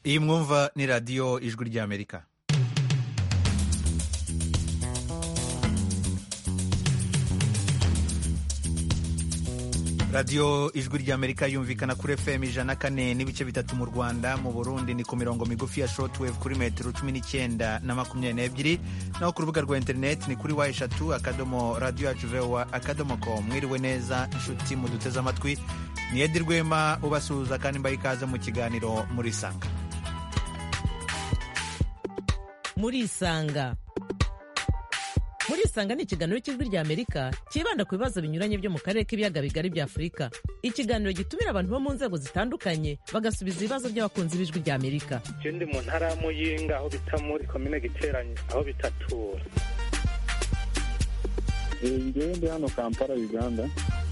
iyi mwumva ni radiyo ijwi ry'Amerika. radiyo ijwi ry'Amerika yumvikana kuri FM 104.3 mu Rwanda. Mu Burundi ni ku mirongo migufi ya shortwave kuri metero 19 na 22, naho ku rubuga rwa internet ni kuri wa3.radio@voa.com. Mwiriwe neza inshuti muduteze amatwi, ni Edi Rwema ubasuhuza kandi mbaye ikaze mu kiganiro Murisanga. Murisanga ni ikiganiro cy'ijwi ry'Amerika kibanda ku bibazo binyuranye byo mu karere k'ibiyaga bigari bya Afurika. Ikiganiro gitumira abantu bo mu nzego zitandukanye bagasubiza ibibazo by'abakunzi b'ijwi ry'Amerika. Je ndi mu ntara ya Muyinga aho bita muri komine Giteranyi aho bitatura. Ndi hano Kampala, Uganda.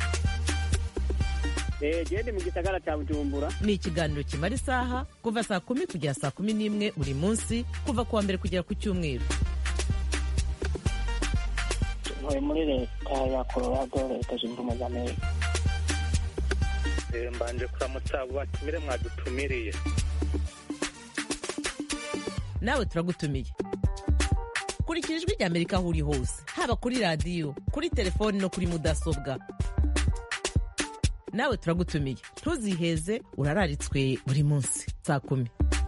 Ndi mu gisagara cya Bujumbura. Ni ikiganiro kimara isaha kuva saa 10 kugera saa 11 buri munsi, kuva kuwa mbere kugera ku Cyumweru. Muri leta ya Colorado, leta zunze ubumwe za Amerika. Mbanje kuramutsa abo batumire mwadutumiriye. Nawe turagutumiye. Kurikira ijwi ry'Amerika aho uri hose, haba kuri radiyo, kuri telefoni no kuri mudasobwa. Nawe turagutumiye, ntuziheze, urararitswe buri munsi saa 10.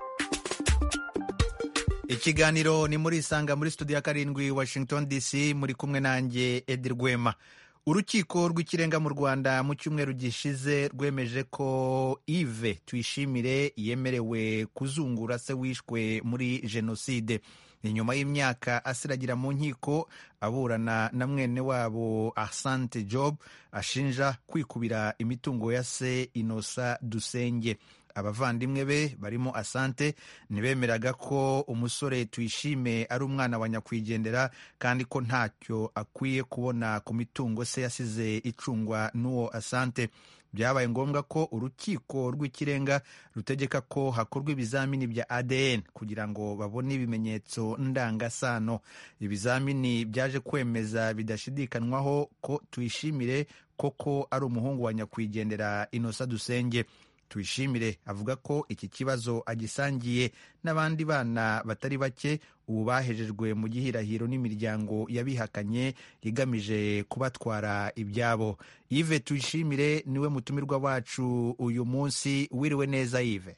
Ikiganiro ni Murisanga muri studio ya 7 Washington DC, muri kumwe nanjye Edi Rwema. Urukiko rw'ikirenga mu Rwanda mu cyumweru gishize rwemeje ko Yves Tuyishimire yemerewe kuzungura se wishwe muri jenoside. Ni nyuma y'imyaka asiragira mu nkiko aburana na mwene wabo Asante Job ashinja kwikubira imitungo ya se Innocent Dusenge. Abavandimwe be barimo Asante ntibemeraga ko umusore Tuyishime ari umwana wa nyakwigendera kandi ko ntacyo akwiye kubona ku mitungo se yasize icungwa n'uwo Asante. Byabaye ngombwa ko urukiko rw'ikirenga rutegeka ko hakorwa ibizamini bya ADN kugira ngo babone ibimenyetso ndangasano. Ibizamini byaje kwemeza bidashidikanywaho ko Tuyishimire koko ari umuhungu wa nyakwigendera Innocent Dusenge. Tuyishimire avuga ko iki kibazo agisangiye n'abandi bana batari bake ubu bahejejwe mu gihirahiro n'imiryango yabihakanye igamije kubatwara ibyabo. Yves Tuyishimire niwe mutumirwa wacu uyu munsi. Wiriwe neza Yves?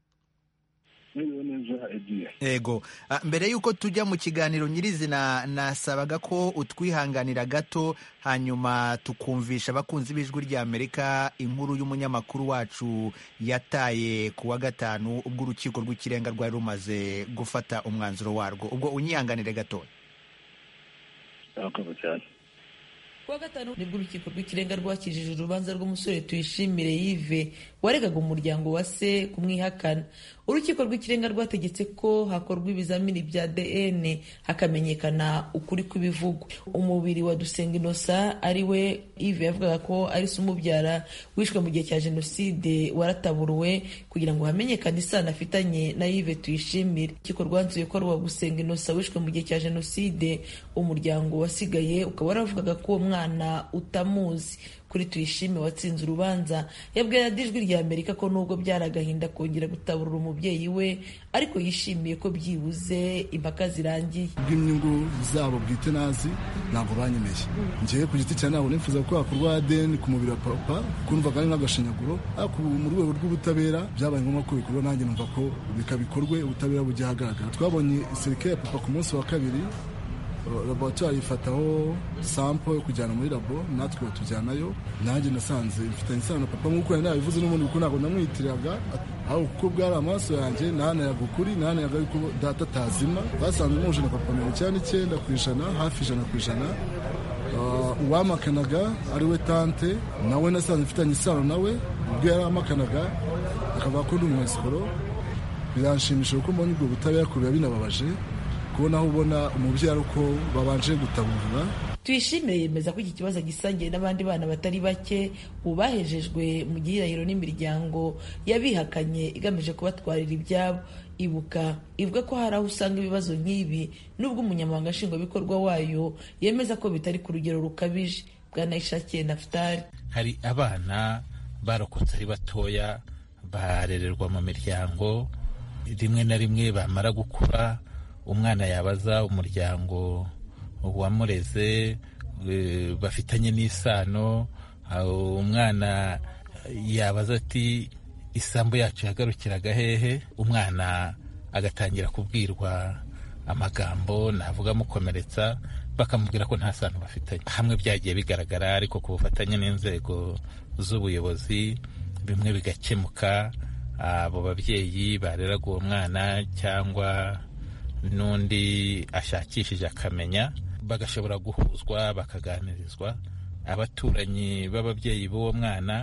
Ego, mbere yuko tujya mu kiganiro nyirizina nasabaga ko utwihanganira gato hanyuma tukumvisha abakunzi b'ijwi ry'Amerika inkuru y'umunyamakuru wacu yataye ku wa gatanu ubwo urukiko rw'ikirenga rwari rumaze gufata umwanzuro warwo. Ubwo unyihanganire gato. Kuwa gatanu nibwo urukiko rw'ikirenga rwakijije urubanza rw'umusore Tuyishimire Yves waregaga umuryango wa se kumwihakana. Urukiko rw'ikirenga rwategetse ko hakorwa ibizamini bya ADN hakamenyekana ukuri kw'ibivugwa. Umubiri wa Dusenge Innocent ari we Yves yavugaga ko ari se umubyara wishwe mu gihe cya jenoside warataburuwe kugira ngo hamenyekane isano afitanye na Yves Tuyishimire. Urukiko rwanzuye ko ari uwa Dusenge Innocent wishwe mu gihe cya jenoside, umuryango wasigaye ukaba waravugaga ko uwo mwana utamuzi. Kuri Tuyishime watsinze urubanza yabwiye Ijwi ry'Amerika ko nubwo byari agahinda kongera gutaburura umubyeyi we, ariko yishimiye ko byibuze impaka zirangiye. Bw'inyungu zabo bwite nazi ntabwo banyemeye. Ngiye ku giti cyane ntabwo nifuza ko hakorwa ADN ku mubiri wa papa, kumva kandi nk'agashinyaguro, ariko mu rwego rw'ubutabera byabaye ngombwa ko bikorwa, nanjye numva ko bikabikorwe ubutabera bujya ahagaragara. Twabonye serikali ya papa ku munsi wa kabiri, laboratoire ifataho sample yo kujyana muri labo, natwe batujyanayo. Nanjye nasanze mfitanye isano na papa nk'uko yari nabivuze, n'ubundi kuko ntabwo namwitiraga, aho kuko bwari amaso yanjye nahanayaga ukuri, nahanayaga yuko data atazima. Basanze muje na papa 99%, hafi 100%. Uwamakanaga ari we tante, nawe nasanze mfitanye isano nawe, ubwo yari amakanaga akavuga ko ndi umwesikoro. Biranshimisha kuko mbonye ubwo butabera kubiba binababaje kubona aho ubona umubyeyi uko babanje gutaburura. Tuyishime yemeza ko iki kibazo gisangiye n'abandi bana batari bake ubahejejwe mu gihirahiro n'imiryango yabihakanye igamije kubatwarira ibyabo. Ibuka ivuga ko hari aho usanga ibibazo nk'ibi nubwo umunyamabanga nshingwabikorwa wayo yemeza ko bitari ku rugero rukabije. Bwana Ishakiye Naftali: hari abana barokotse ari batoya barererwa mu miryango rimwe na rimwe bamara gukura umwana yabaza umuryango wamureze bafitanye n'isano, umwana yabaza ati isambu yacu yagarukiraga hehe, umwana agatangira kubwirwa amagambo navuga amukomeretsa, bakamubwira ko nta sano bafitanye. Hamwe byagiye bigaragara, ariko ku bufatanye n'inzego z'ubuyobozi bimwe bigakemuka, abo babyeyi bareraga uwo mwana cyangwa n'undi ashakishije akamenya, bagashobora guhuzwa bakaganirizwa. Abaturanyi b'ababyeyi b'uwo mwana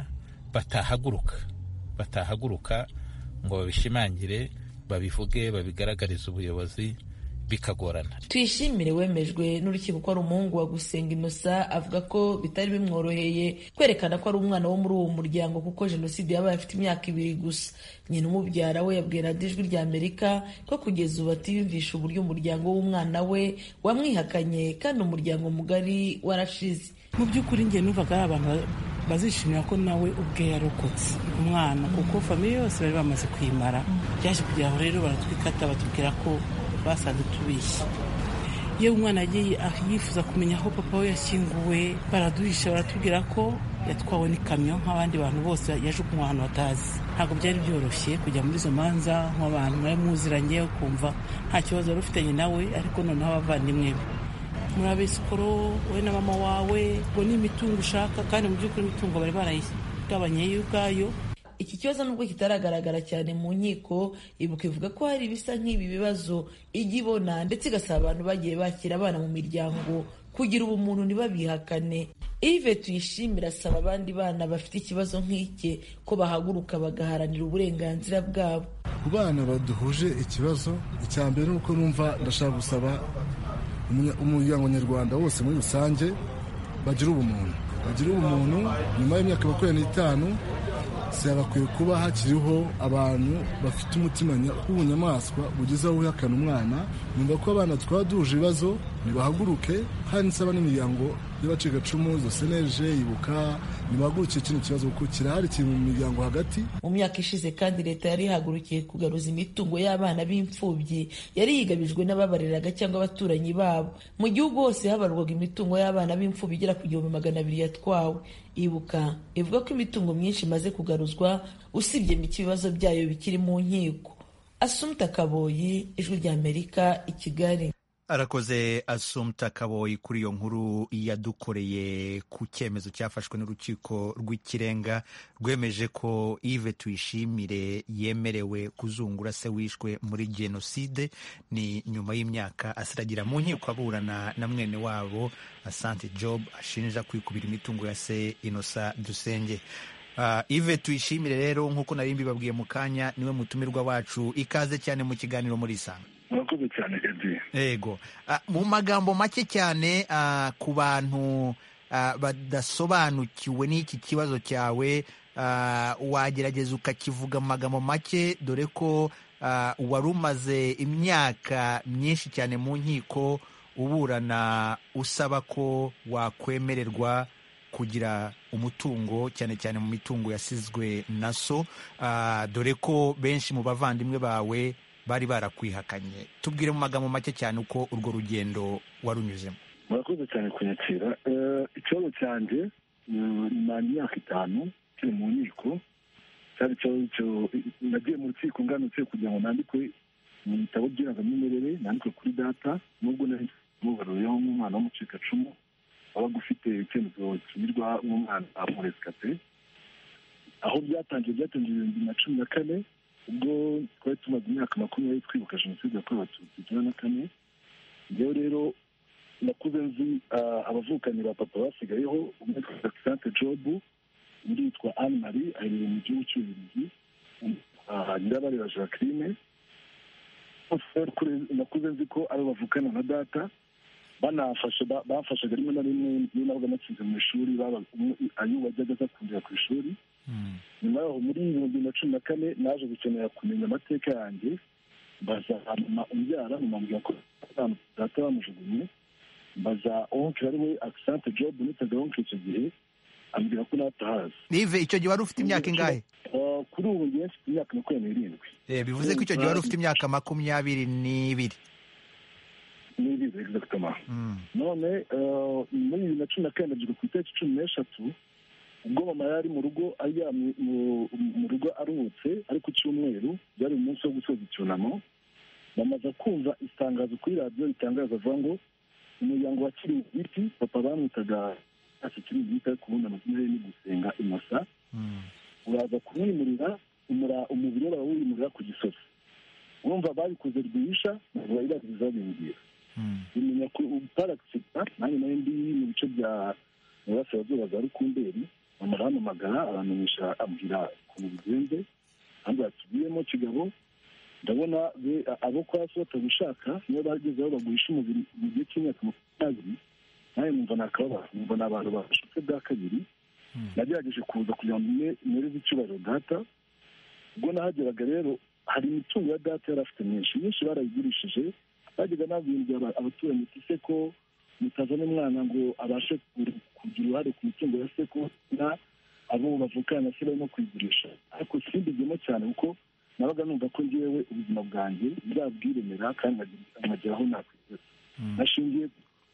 batahaguruka ngo babishimangire, babivuge, babigaragarize ubuyobozi, bikagorana. Tuyishimire wemejwe n'urukiko ko ari umuhungu wa Gusenga Innocent avuga ko bitari bimworoheye kwerekana ko ari umwana wo muri uwo muryango kuko jenoside yabaye afite imyaka 2 gusa. Nyina umubyara we yabwiye radiyo Ijwi ry'Amerika ko kugeza ubu atiyumvisha uburyo umuryango w'umwana we wamwihakanye kandi umuryango mugari warashize. Mu by'ukuri njye numvaga ari abantu bazishimira ko nawe ubwe yarokotse umwana, kuko famiye yose bari bamaze kwimara. Byaje kugira aho rero baratwikata batubwira ko basanze tubishye. Iyo umwana agiye yifuza kumenya aho papa we yashyinguwe, baraduhisha baratubwira ko yatwawe n'ikamyo nk'abandi bantu bose, yajugunywe ahantu batazi. Ntabwo byari byoroshye kujya muri izo manza nk'abantu mwari muziranye, ukumva nta kibazo wari ufitanye nawe, ariko noneho abavandimwe be muri abesikoro, wowe na mama wawe, ngo ni imitungo ushaka, kandi mu by'ukuri imitungo bari barayigabanye yo ubwayo. Iki kibazo nubwo kitaragaragara cyane mu nkiko, Ibuka ivuga ko hari ibisa nk'ibi bibazo ijya ibona, ndetse igasaba abantu bagiye bakira abana mu miryango kugira ubumuntu ntibabihakane. Yves Tuyishimire asaba abandi bana bafite ikibazo nk'iki ko bahaguruka bagaharanira uburenganzira bwabo. Ku bana baduhuje ikibazo, icya mbere ni uko numva ndashaka gusaba umuryango nyarwanda wose muri rusange bagira ubumuntu. Nyuma y'imyaka 25 bakwiye kuba hakiriho abantu bafite umutima w'ubunyamaswa ugeze aho uhakana umwana. Numva ko abana twaba duhuje ibibazo nibahaguruke, kandi nsaba n'imiryango y'abacikacumu, Seneje, Ibuka, nibahagurukiye kino kibazo kuko kirahari, kiri mu miryango hagati. Mu myaka ishize kandi leta yari ihagurukiye kugaruza imitungo y'abana b'imfubyi yari yigabijwe n'ababareraga cyangwa abaturanyi babo. Mu gihugu hose habarwaga imitungo y'abana b'imfubyi igera ku 200,000 yatwawe. Ibuka ivuga ko imitungo myinshi imaze kugaruzwa, usibye mike ibibazo byayo bikiri mu nkiko. Assumpta Kaboyi, Ijwi ry'Amerika, i Kigali. Arakoze Assumpta Kaboyi kuri iyo nkuru yadukoreye ku cyemezo cyafashwe n'urukiko rw'ikirenga rwemeje ko Yves Tuyishimire yemerewe kuzungura se wishwe muri jenoside. Ni nyuma y'imyaka asiragira mu nkiko aburana na mwene wabo Asante Job ashinja kwikubira imitungo ya se Innocent Dusenge. Yves Tuyishimire rero nk'uko nari mbibabwiye mu kanya niwe mutumirwa wacu. Ikaze cyane mu kiganiro muri Isanga. Murakoze cyane Edi. Yego. Mu magambo make cyane ku bantu badasobanukiwe n'iki kibazo cyawe, wagerageza ukakivuga mu magambo make, dore ko wari umaze imyaka myinshi cyane mu nkiko uburana usaba ko wakwemererwa kugira umutungo, cyane cyane mu mitungo yasizwe na so, dore ko benshi mu bavandimwe bawe bari barakwihakanye. Tubwire mu magambo make cyane uko urwo rugendo warunyuzemo. Murakoze cyane kunyakira. Ikibazo cyanjye nyuma y'imyaka 5 kiri mu nkiko, cyari cyo nagiye mu rukiko nganutse kugira ngo nandikwe mu bitabo by'irangamimerere, nandikwe kuri data, nubwo nari mubaruyeho nk'umwana w'umucikacumu waba ufite icyemezo kimirwa umwana amurescate. Aho byatangiye 2014, ubwo twari tumaze imyaka 20 twibuka jenoside yakorewe Abatutsi 1994. Njyewe rero nakuze nzi abavukanyi ba papa basigayeho, umwe yitwa Asante Job, undi yitwa Anne Marie, ari mu gihugu cy'Ububiligi, Nyirabareba Jacqueline. Nakuze nzi ko ari bavukana na data, bafashaga rimwe na rimwe iyo nabaga natsinze mu ishuri, Ayuba ajyaga aza kundeba ku ishuri. Nyuma yaho muri 2014 naje gukenera kumenya amateka yanjye, mbaza mama umbyara, mumubwira ko data bamujugunye, mbaza oncle ari we Asante Job, nitaga oncle icyo gihe, ambwira ko natahazi. Yves, icyo gihe wari ufite imyaka ingahe? Kuri ubu ngiye mfite imyaka 27. Bivuze ko icyo gihe wari ufite imyaka 22. Exactement. None muri 2019 ngiye ku itariki 13 ubwo mama yari mu rugo aryamye mu rugo aruhutse, ariko cyumweru byari umunsi wo gusoza icyunamo, bamaze kumva itangazo kuri radiyo ritangaza avuga ngo umuryango wa Kiringiti, papa bamwitaga Kiringiti ariko ubundi amazina ye ni Gusenga Innocent, uraza kumwimurira umubiri we barawimurira ku Gisozi. Urumva babikoze rwisha ntabwo bari babiza bimbwira. Bimenya ko paragisita nanjye nayo ndi mu bice bya Burasirazuba za Rukumberi, mama arahamagara aramenyesha ambwira ukuntu bigenze, kandi batubiyemo Kigabo, ndabona abo kwa so batagushaka niyo bageze aho baguhisha umubiri mu gihe cy'imyaka 20, nawe numva nakababa, numva n'abantu bashutse bwa kabiri. Nagerageje kuza kugira ngo mpereze icyubahiro data. Ubwo nahageraga rero hari imitungo ya data yari afite myinshi barayigurishije, bajyaga nabwira abaturanyi ati se ko mutazana umwana ngo abashe kugira uruhare ku mitungo ya seko na abo bavukana se barimo kuyigurisha. Ariko simbigemo cyane kuko nabaga numva ko ngewe ubuzima bwanjye bwabwiremera kandi nkageraho nakwigeza. Nashingiye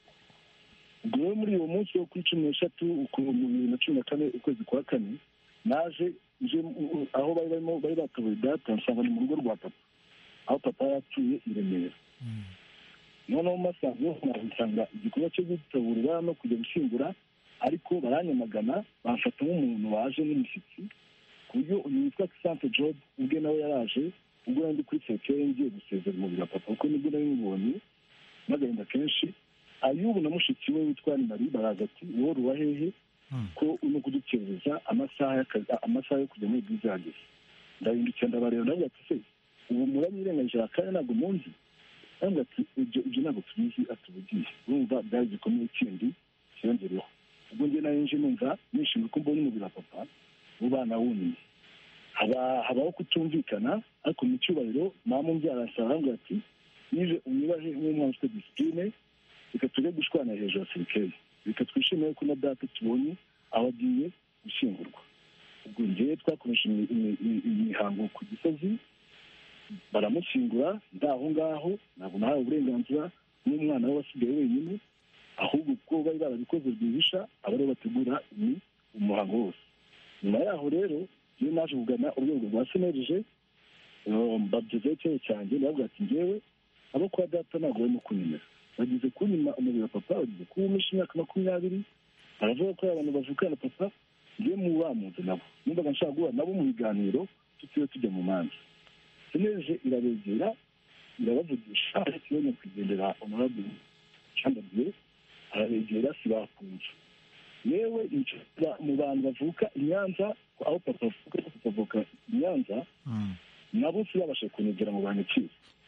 ubwo muri uwo munsi wo kuri 13 mu 2014 ukwezi kwa 4 naje nje aho bari batabuye data, nsanga ni mu rugo rwa papa aho papa yatuye i Remera. Noneho masazo nsanga igikorwa cyo gutaburira no kujya gushyingura, ariko baranyamagana bamfata nk'umuntu waje n'umushyitsi, ku buryo uyu witwa Sante Job ubwe nawe yaraje, ubwo ndi kuri sekere ngiye gusezera mu bya papa kuko nibwo nari mubonye n'agahinda kenshi. Ayubu na mushiki we witwa Marie baraza ati wowe ruwa hehe ko urimo kudukereza amasaha yo kujya muri bwiza yageze. Ndahindukira ndabareba ndavuga ati se ubu muranyirengagije akanya ntabwo munzi? Ndavuga ati ibyo ntabwo tubizi atubugiye. Urumva byari gikomeye kindi cyongereho. Ubwo njye nayo nje numva nishimye ko mbonye umubiri wa papa mu bana wunye. Habaho kutumvikana, ariko mu cyubahiro mama umbyara aravuga ati nije unyubahe nk'umwana ufite disipline, reka tujye gushwana hejuru ya sirikeli, reka twishimire ko na data tubonye aho agiye gushyingurwa. Ubwo njyewe twakoresha imihango ku Gisozi, baramushyingura ndaho ngaho, ntabwo nahawe uburenganzira n'umwana we wasigaye wenyine, ahubwo kuko bari barabikoze rwihisha abari bategura umuhango wose. Nyuma yaho rero iyo naje kugana urwego rwa senerije, mbabyizeho icyaha cyanjye, ndavuga ati njyewe abo kwa data ntabwo barimo kunyemera, bagize kunyima umubiri wa papa, bagize kuwumisha imyaka 20, baravuga ko abantu bavukana papa, njye mu bamuze nabo numvaga nshaka guhura nabo mu biganiro tutiriwe tujya mu manza. Senerije irabegera irabavugisha, ariko iyo nyakwigendera honorable Chandabye arabegera sibakunze. Yewe mu bantu bavuka i Nyanza, aho papa avuka i Nyanza, nabo sibabashe kunyegera mu banyakiri.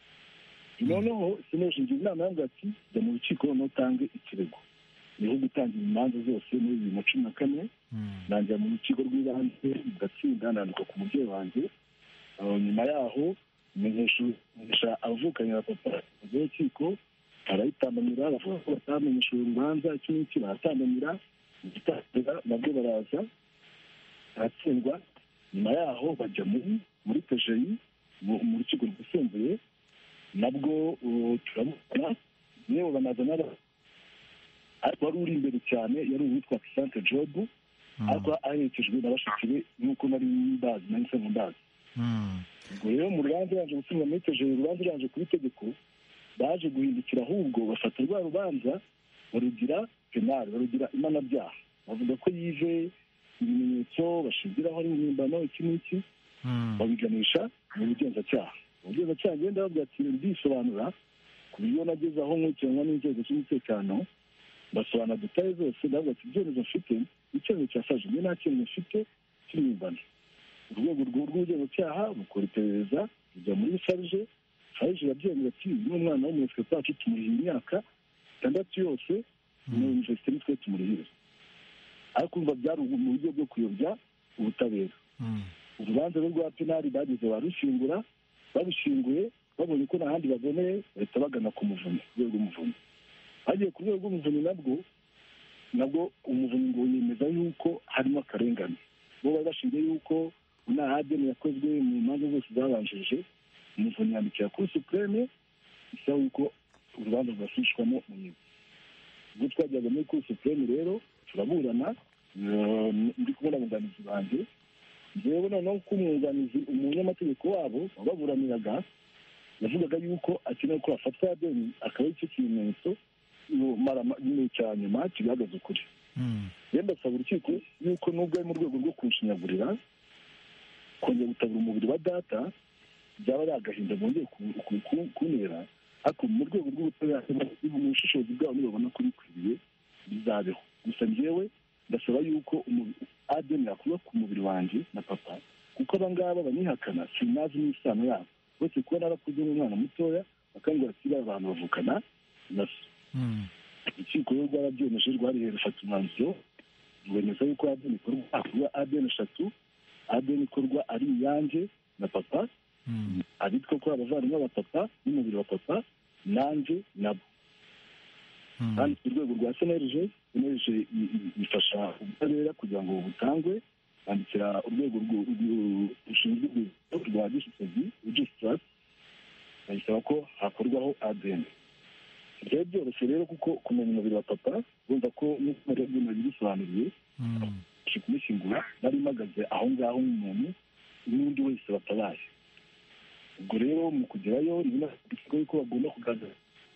Noneho Senerije ngira inama yangu ati jya mu rukiko nutange ikirego. Niho gutangira imanza zose muri 2014, nanjya mu rukiko rw'ibanze ndatsinda, nandika ku mubyeyi wanjye. Nyuma yaho menyesha abavukanye na papa mu rukiko, arayitambamira, bavuga ko batamenyesha urubanza iki n'iki, baratambamira, igitanga nabwo baraza aratsindwa. Nyuma yaho bajya muri PGI mu rukiko rwisumbuye, nabwo turabona yewe banazana, ariko wari uri imbere cyane yari uwitwa Sante Job, ariko aherekejwe na bashiki be nk'uko nari mbazi nahise mbazi. Ubwo rero mu rubanza yaje gusubira muri PGI, urubanza yaje ku itegeko, baje guhindukira ahubwo bafata rwa rubanza barugira penal, barugira imanabyaha, bavuga ko yive ibimenyetso bashingiraho ari impimbano iki n'iki, babiganisha mu bugenzacyaha. Ubugenzacyaha ngenda bavuga ati ndisobanura ku buryo nageze aho nkurikiranwa n'inzego z'umutekano, basobanura detaye zose, ndavuga ati ibyemezo mfite, icyemezo cyasaje njye nta cyemezo mfite cy'impimbano. Urwego rw'ubugenzacyaha rukora iperereza rujya muri farije irabyemera ati n'umwana w'umweswe wacu tumuriha imyaka 6 yose mu universite nitwe tumurihira. Ariko umva byari mu buryo bwo kuyobya ubutabera. Urubanza rwa penali bageze barushingura, babishinguye babonye ko n'ahandi baboneye bahita bagana ku muvunyi, ku rwego rw'umuvunyi. Bagiye ku rwego rw'umuvunyi nabwo nabwo umuvunyi ngo yemeza yuko harimo akarengane. bo bari bashingiye yuko nta ADN yakozwe mu manza zose zabanjije. umuvunyi yandikira kuri supreme isaba yuko urubanza rwasubishwamo mu mizi. ubwo twajyaga muri kuri supreme rero turaburana, ndi kubona abunganizi banjye, njyewe noneho ko umwunganizi umunyamategeko wabo wababuraniraga yavugaga yuko akeneye ko hafatwa ADN akaba icyo kimenyetso cya nyuma kigaragaza ukuri. rero ndasaba urukiko yuko nubwo ari mu rwego rwo kunshinyagurira kongera gutabura umubiri wa data byaba ari agahinda bongeye kuntera, ariko mu rwego rw'ubutabera mu bushishozi bwabo nibabona ko bikwiriye bizabeho. gusa njyewe ndasaba yuko ADN yakorwa ku mubiri wanjye na papa, kuko aba ngaba banyihakana sinazi n'isano yabo, bose kuba narakuze nk'umwana mutoya bakambwira ati bariya abantu bavukana na so. urukiko rero rwarabyemeje rwariye rufata umwanzuro rwemeza yuko ADN ikorwa ADN 3, ADN ikorwa ari iyanjye na papa, abitwa ko abavandimwe ba papa n'umubiri wa papa nanjye nabo. kandi ku rwego rwa CNLG bifasha ubutabera kugira ngo butangwe, bandikira urwego rushinzwe rwa gisozi registrar bayisaba ko hakorwaho ADN. byari byoroshye rero kuko kumenya umubiri wa papa urumva ko n'uko Mariya bisobanuriye kumushyingura nari mpagaze aho ngaho nk'umuntu n'undi wese batabaye. ubwo rero mu kugerayo rimwe bivuga yuko bagomba kugaragaza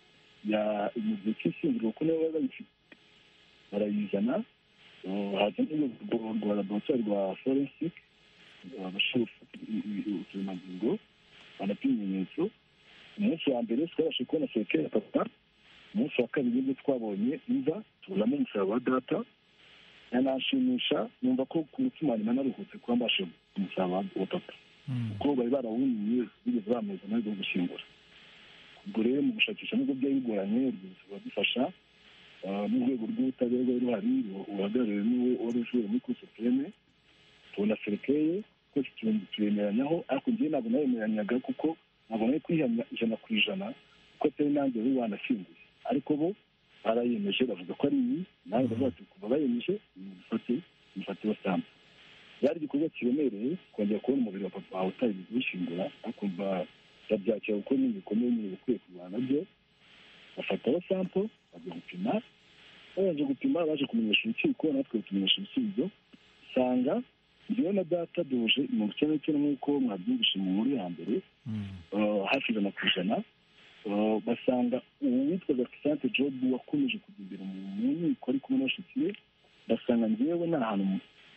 mu gihe cy'ishyingurwa ko nabo baba bayifite barayizana, haza n'urwego rwa laboratoire rwa forensic abashinzwe uturemangingo banapima ibimenyetso. umunsi wa mbere twabashe kubona sekere ya papa, umunsi wa kabiri nibwo twabonye imva tubonamo umusaraba wa data, yanashimisha numva ko ku mutima nyuma naruhutse kuba mbashe umusaraba wa papa kuko bari barawumiye bigeze bameza nawe bwo gushyingura. ubwo rero mu gushakisha nubwo byari bigoranye urwibutso ruradufasha, n'urwego rw'ubutabera rwari ruhari uhagarariwe n'uwo wari uvuye muri kuri supreme, tubona serekeye twese tuyemeranyaho, ariko njyewe ntabwo nayemeranyaga kuko ntabwo nari kwihamya 100% kuko atari nanjye wari wanashyinguye, ariko bo barayemeje bavuga ko ari iyi, nawe ndavuga ati kuva bayemeje mufate basambu. byari igikorwa kiremereye kongera kubona umubiri wa papa wawe utari gushyingura, akumva ndabyakira kuko ni ibikomeye nyine bikwiye kurwana byo. bafataho sampo bajya gupima, babanje gupima baje kumenyesha urukiko, natwe tumenyesha ibisubizo, usanga njyewe na data duhuje 99 nk'uko mwabyumvise mu nkuru ya mbere, hafi 100%. basanga uwitwaga Sante Job wakomeje kujya imbere mu nkiko ari kumwe n'abashiki be, basanga njyewe nta hantu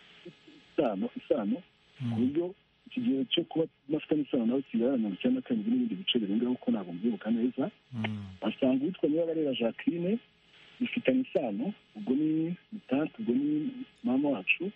isano ku buryo iki gihe cyo kuba bafite isano nawe kigaragara 94 n'ibindi bice birengaho ko ntabwo mbyibuka neza. basanga uwitwa Nyibabarera Jacqueline bifitanye isano, ubwo ni tante, ubwo ni mama wacu,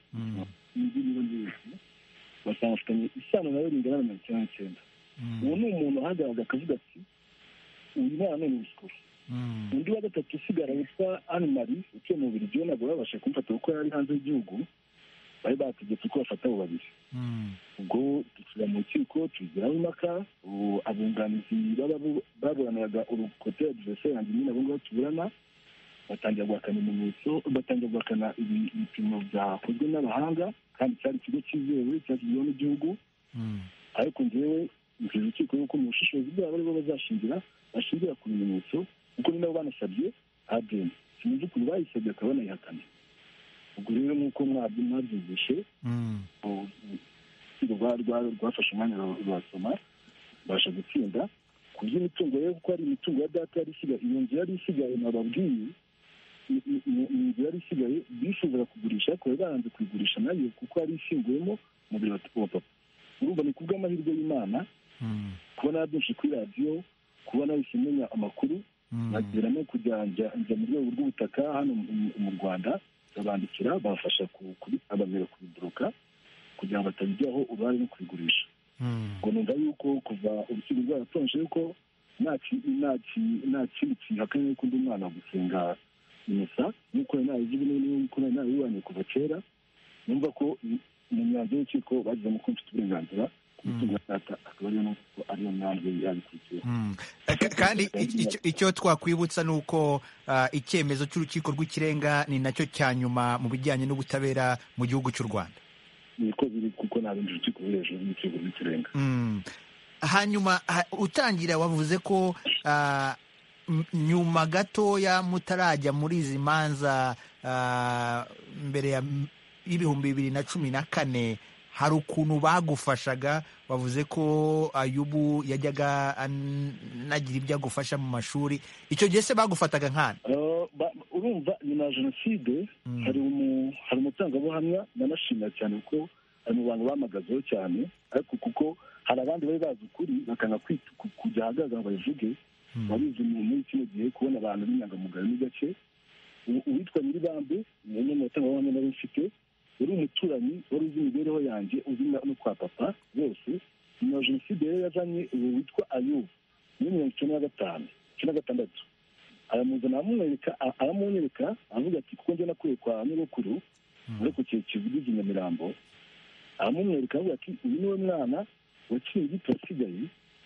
basanga bafitanye isano nawe ringana na 99. uwo ni umuntu ahagaragara akavuga ati uyu mwana ni umusukuru. undi wa gatatu usigara witwa Anne Marie utuye mu Bubiligi, ntabwo babasha kumufata kuko yari hanze y'igihugu, bari bategetse ko bafata abo babiri. ubwo dusubira mu rukiko tubigiraho impaka, abunganizi baburaniraga urukote adversaire yanjye nyine abo ngabo tuburana batangira guhakana ibimenyetso, batangira guhakana ibipimo byakozwe n'abahanga kandi cyari ikigo cyizewe cyashyizweho n'igihugu. ariko njyewe mbwira urukiko yuko mu bushishozi bwabo aribo bashingira ku bimenyetso kuko ni nabo banasabye ADN, sinzi ukuntu bayisabye akaba banayihakana. ubwo rero nk'uko mwabyumvishe rwafashe umwanya rurasoma babasha gutsinda ku by'imitungo rero, kuko hari imitungo ya data yari isigaye, iyo nzu yari isigaye nababwiye, inzu yari isigaye bifuzaga kugurisha ariko bari baranze kuyigurisha nayo kuko yari ishinguyemo umubiri wa papa. urumva ni kubw'amahirwe y'Imana kuba nabyinshi kuri radiyo, kuba nahise menya amakuru, nagera no kujya njya mu rwego rw'ubutaka hano mu Rwanda, babandikira babafasha ababera kubiduruka kugira ngo batabijyaho uruhare no kubigurisha. ngo numva yuko kuva urukiko rwaratonje yuko nta kindi kihakanye yuko undi mwana gusenga imisa nk'uko nari nabizi n'uko nari nabibanye kuva kera. numva ko mu myanzuro y'urukiko bagizemo ko mfite uburenganzira ku mitungo ya data, akaba ariyo n'uko ariyo mpamvu yabikurikiye. Kandi icyo twakwibutsa ni uko icyemezo cy'urukiko rw'ikirenga ni nacyo cya nyuma mu bijyanye n'ubutabera mu gihugu cy'u Rwanda. Niko biri, kuko nta rundi rukiko ruri hejuru y'urukiko rw'ikirenga. Hanyuma utangira wavuze ko nyuma gatoya mutarajya muri izi manza mbere y'ibihumbi 2014 hari ukuntu bagufashaga, bavuze ko Ayubu yajyaga anagira ibyo agufasha mu mashuri. Icyo gihe se bagufataga nkana? Urumva nyuma ya jenoside hari umutangabuhamya nanashimira cyane kuko ari mu bantu bamagazeho cyane, ariko kuko hari abandi bari bazi ukuri bakanga kujya ahagaragara ngo babivuge. Wabizi muri kino gihe kubona abantu b'inyangamugayo ni gake. Uwitwa Nyiribambe ni umwe mu batangabuhamya nari mfite, yari umuturanyi wari uzi imibereho yanjye, uzi no kwa papa bose. Nyuma ya jenoside rero yazanye uwo witwa Ayubu muri 1996 aramuzana aramunyereka avuga ati kuko njye nakuye kwa nyogokuru ariko kivugize Nyamirambo, aramumwereka avuga ati uyu niwe mwana wakiri igiti wasigaye,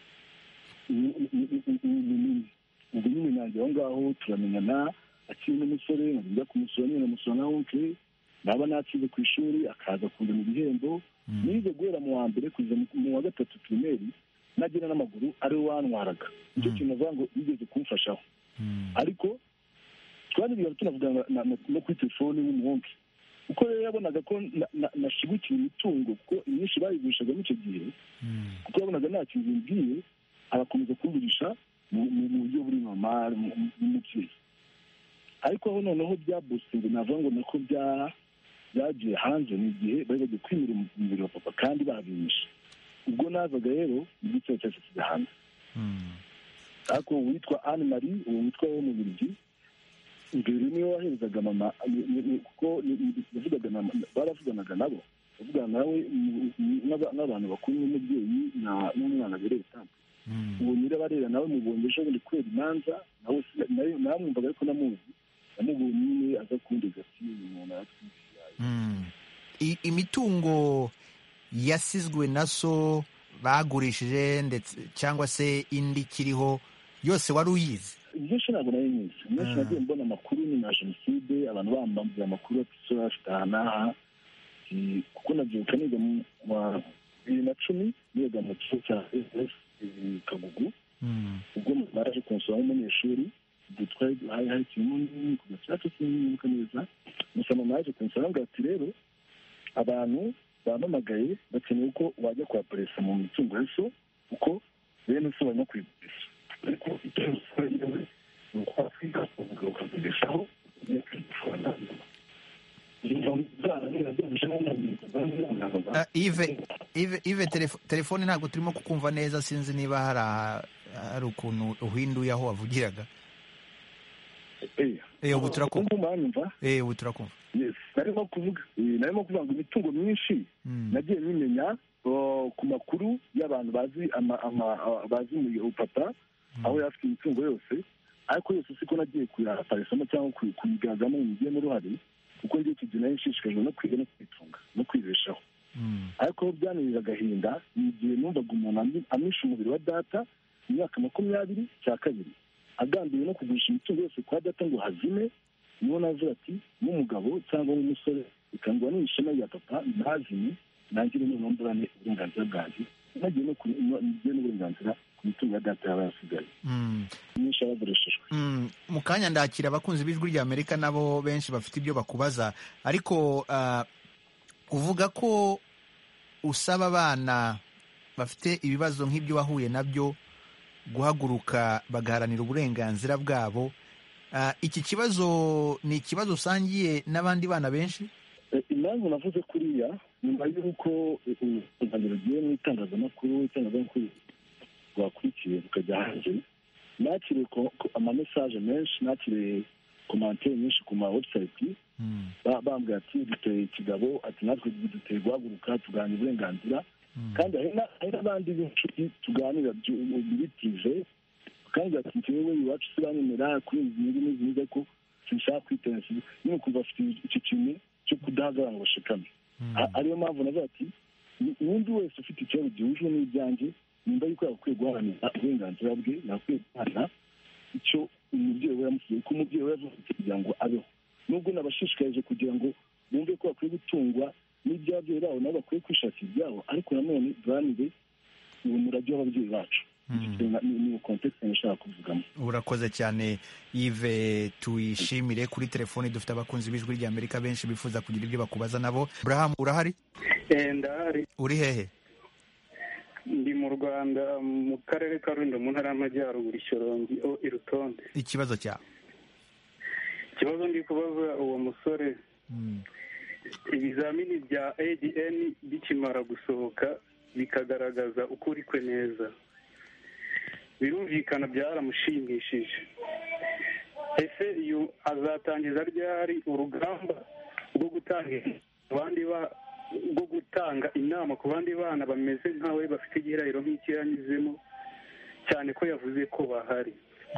ubu nyine nanjye aho ngaho turamenyana, akiri n'umusore njya kumusura nyine namusura naho nke naba nakize ku ishuri akaza kunda mu bihembo. Nize guhera mu wa mbere kugeza mu wa gatatu primaire, nagera n'amaguru ari we wantwaraga. Nicyo kintu avuga ngo yigeze kumfashaho. Ariko twari tunavugana no kuri telefone y'umuhungu, kuko rero yabonaga ko nashigukira imitungo, kuko imyinshi bayigurishaga n'icyo gihe, kuko yabonaga nta kintu bimbwiye, arakomeza kumvugisha mu buryo buri normal n'umubyeyi. Ariko aho noneho byabusinze navuga ngo nako byagiye hanze ni igihe bari bagiye kwimira umubiri wa papa kandi babimisha. Ubwo nazaga rero igitsina cyose kijya hanze. Ariko uwitwa Anne Marie, uwo witwa wo mu Bubiligi, mbere niwe waherezaga mama, kuko baravuganaga nabo, bavugana nawe n'abantu bakuru n'umubyeyi n'umwana abereye tampa. Uwo nyirabarera nawe mubonye ejo bundi kubera imanza, nawe namwumvaga ariko namuzi, namubonye nyine aza kundega ati umuntu aratwisiye. Imitungo yasizwe na so bagurishije ndetse cyangwa se indi kiriho yose wari uyizi? Byinshi ntabwo nari nyizi. Myinshi nagiye mbona amakuru nyuma ya jenoside, abantu bambambira amakuru ati so afite aha n'aha, kuko nabyibuka niga mu 2010 niga mu kigo cya Kagugu. Ubwo naraje kunsura nk'umunyeshuri, twari hari ikintu ku gacaca cy'imyuka neza, gusa mama yaje kunsura ngo ati rero abantu bamamagaye bakeneye uko wajya kwa peresa mu mitungo ya so, kuko bene so banywa kwigurisha. Ariko icyo usanga ni uko wakwiga ukagurishaho Ive, telefone ntabwo turimo kukumva neza, sinzi niba hari ukuntu uhinduye aho wavugiraga. Ubu turakumva. Ubu turakumva. Narimo kuvuga ngo imitungo myinshi nagiye nyimenya ku makuru y'abantu bazi papa aho yafite imitungo yose, ariko yose siko nagiye kuyaparisamo cyangwa kuyigaragamo mu gihe n'uruhare, kuko ngiye kigiye nayo nshishikajwe no kwiga no kwitunga no kwibeshaho. Ariko aho byananira agahinda ni igihe numvaga umuntu amisha umubiri wa data mu myaka 20 agambiriye no kugurisha imitungo yose kwa data ngo hazime. Niho navuga ati n'umugabo cyangwa n'umusore ikangwa n'ishema ya papa ntazime, nangire noneho mburane uburenganzira bwanjye, nagiye n'uburenganzira ku mitungo ya data yaba yasigaye. Nyinshi abagurishijwe. Mu kanya ndakira abakunzi b'Ijwi ry'Amerika nabo benshi bafite ibyo bakubaza, ariko uvuga ko usaba abana bafite ibibazo nk'ibyo wahuye nabyo guhaguruka bagaharanira uburenganzira bwabo. Iki kibazo ni ikibazo usangiye n'abandi bana benshi? Impamvu navuze kuriya, nyuma y'uko urugendo rugiye mu itangazamakuru rwakurikiye rukajya hanze, nakiriye amamesaje menshi, nakiriye komantere nyinshi ku ma website bambwira ati duteye ikigabo, ati natwe duteye guhaguruka tuganira uburenganzira. Kandi hari n'abandi b'inshuti tuganira bitije, kandi ati njyewe iwacu turanyemera kuri izi nyungu nziza ko sinshaka kwiteza niyo kuva afite icyo kintu cyo kudahagarara ngo bashikame. Ariyo mpamvu navuga ati n'undi wese ufite ikibazo gihujwe n'ibyanjye nimba yuko yakwiye guharanira uburenganzira bwe, yakwiye guharanira icyo umubyeyi we yamusigiye, ko umubyeyi we yavutse kugira ngo abeho. nubwo nabashishikarije kugira ngo bumve ko bakwiye gutungwa n'iby'ababyeyi babo nabo bakwiye kwishakira ibyabo, ariko nanone duharanire umurage w'ababyeyi bacu. Ni kontekisi nashaka kuvugamo. Urakoze cyane Yves, tuyishimire. Kuri telefoni dufite abakunzi b'ijwi ry'Amerika benshi bifuza kugira ibyo bakubaza nabo. Abraham, urahari? Ndahari. Uri hehe? Ndi mu Rwanda, mu karere ka Rulindo, mu ntara y'Amajyaruguru, Shyorongi i Rutonde. Ikibazo cyawe? Ikibazo ndi kubaza uwo musore, ibizamini bya ADN bikimara gusohoka bikagaragaza ukuri kwe neza, birumvikana byaramushimishije. Ese uyu azatangiza ryari urugamba rwo gutanga inama ku bandi bana bameze nkawe bafite igihirahiro nk'icyo yanyuzemo, cyane ko yavuze ko bahari?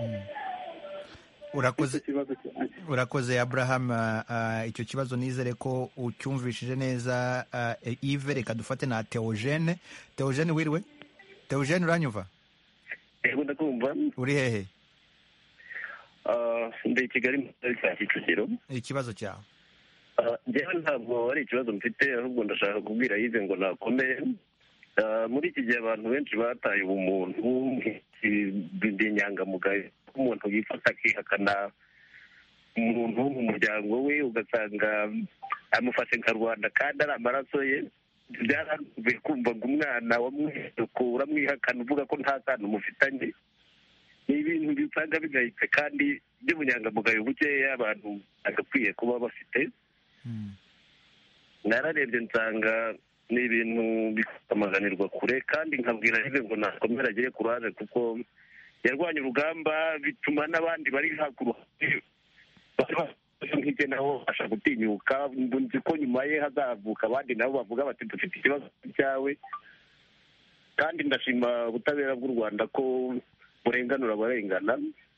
Urakoze Abraham. Icyo kibazo nizere ko ucyumvishije neza. Yves, reka dufate na Theogene. Theogene, wiriwe? Theogene, uranyumva? Yego, ndakumva. Uri hehe? Ndi i Kigali mu karere ka Kicukiro. Ikibazo cyawe? Njyewe ntabwo ari ikibazo mfite, ahubwo ndashaka kubwira Yves ngo nakomeye. Muri iki gihe abantu benshi bataye ubumuntu, ndi inyangamugayo, umuntu yifata akihakana umuntu wo mu muryango we, ugasanga amufashe nka Rwanda kandi ari amaraso ye. Byaranduye kumva ngo umwana uramwihakana uvuga ko nta sano mufitanye. Ni ibintu bisanga bigayitse kandi by'ubunyangamugayo bukeya abantu bagakwiye kuba bafite. Nararebye nsanga ni ibintu bikamaganirwa kure, kandi nkabwira Yves ngo nakomere agere ku ruhande, kuko yarwanya urugamba bituma n'abandi bari hakuruhande nk'ibyo nabo babasha gutinyuka. Nzi ko nyuma ye hazavuka abandi nabo bavuga bati dufite ikibazo cyawe, kandi ndashima ubutabera bw'u Rwanda ko burenganura abarengana.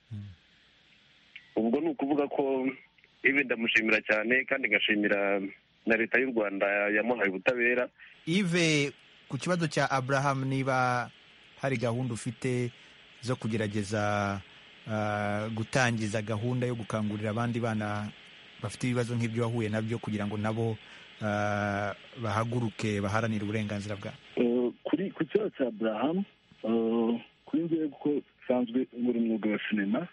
Ubwo ni ukuvuga ko Yves ndamushimira cyane, kandi ngashimira na leta y'u Rwanda yamuhaye ubutabera. Yves, ku kibazo cya Abraham, niba hari gahunda ufite zo kugerageza gutangiza gahunda yo gukangurira abandi bana bafite ibibazo nk'ibyo wahuye nabyo kugira ngo nabo bahaguruke baharanire uburenganzira bwabo? Ku kibazo cya Abraham, kuri njyewe kuko nsanzwe muri umwuga wa sinema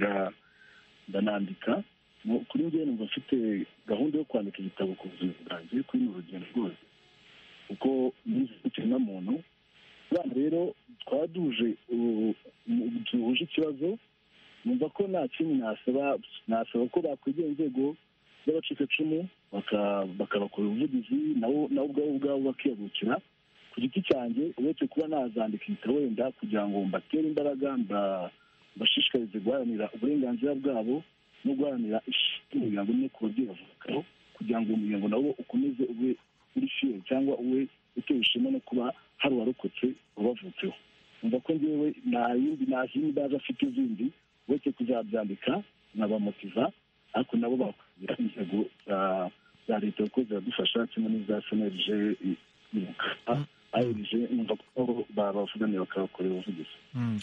ndanandika, kuri njyewe numva mfite gahunda yo kwandika igitabo ku buzima bwanjye kuri mu rugendo rwose, kuko nize ikiremwamuntu. Abana rero twaba duhuje ikibazo, numva ko nta kindi nasaba ko bakwegera inzego z'abacikacumu bakabakora ubuvugizi, nabo ubwabo bakiyagukira. Ku giti cyanjye uretse kuba nazandika igitabo wenda kugira ngo mbatere imbaraga, mbashishikarize guharanira uburenganzira bwabo no guharanira umuryango umwe ku babyeyi bavukaho, kugira ngo umuryango nawo ukomeze ube uri fiye cyangwa ube utewe ishema no kuba hari uwarokotse wabavutseho. Numva ko njyewe nta zindi baza afite izindi uretse kuzabyandika nkabamotiva, ariko nabo bakugira inzego za leta kuko ziradufasha, kimwe n'iza SNLG ibuka ARG, numva ko babavuganira bakabakorera ubuvugizi.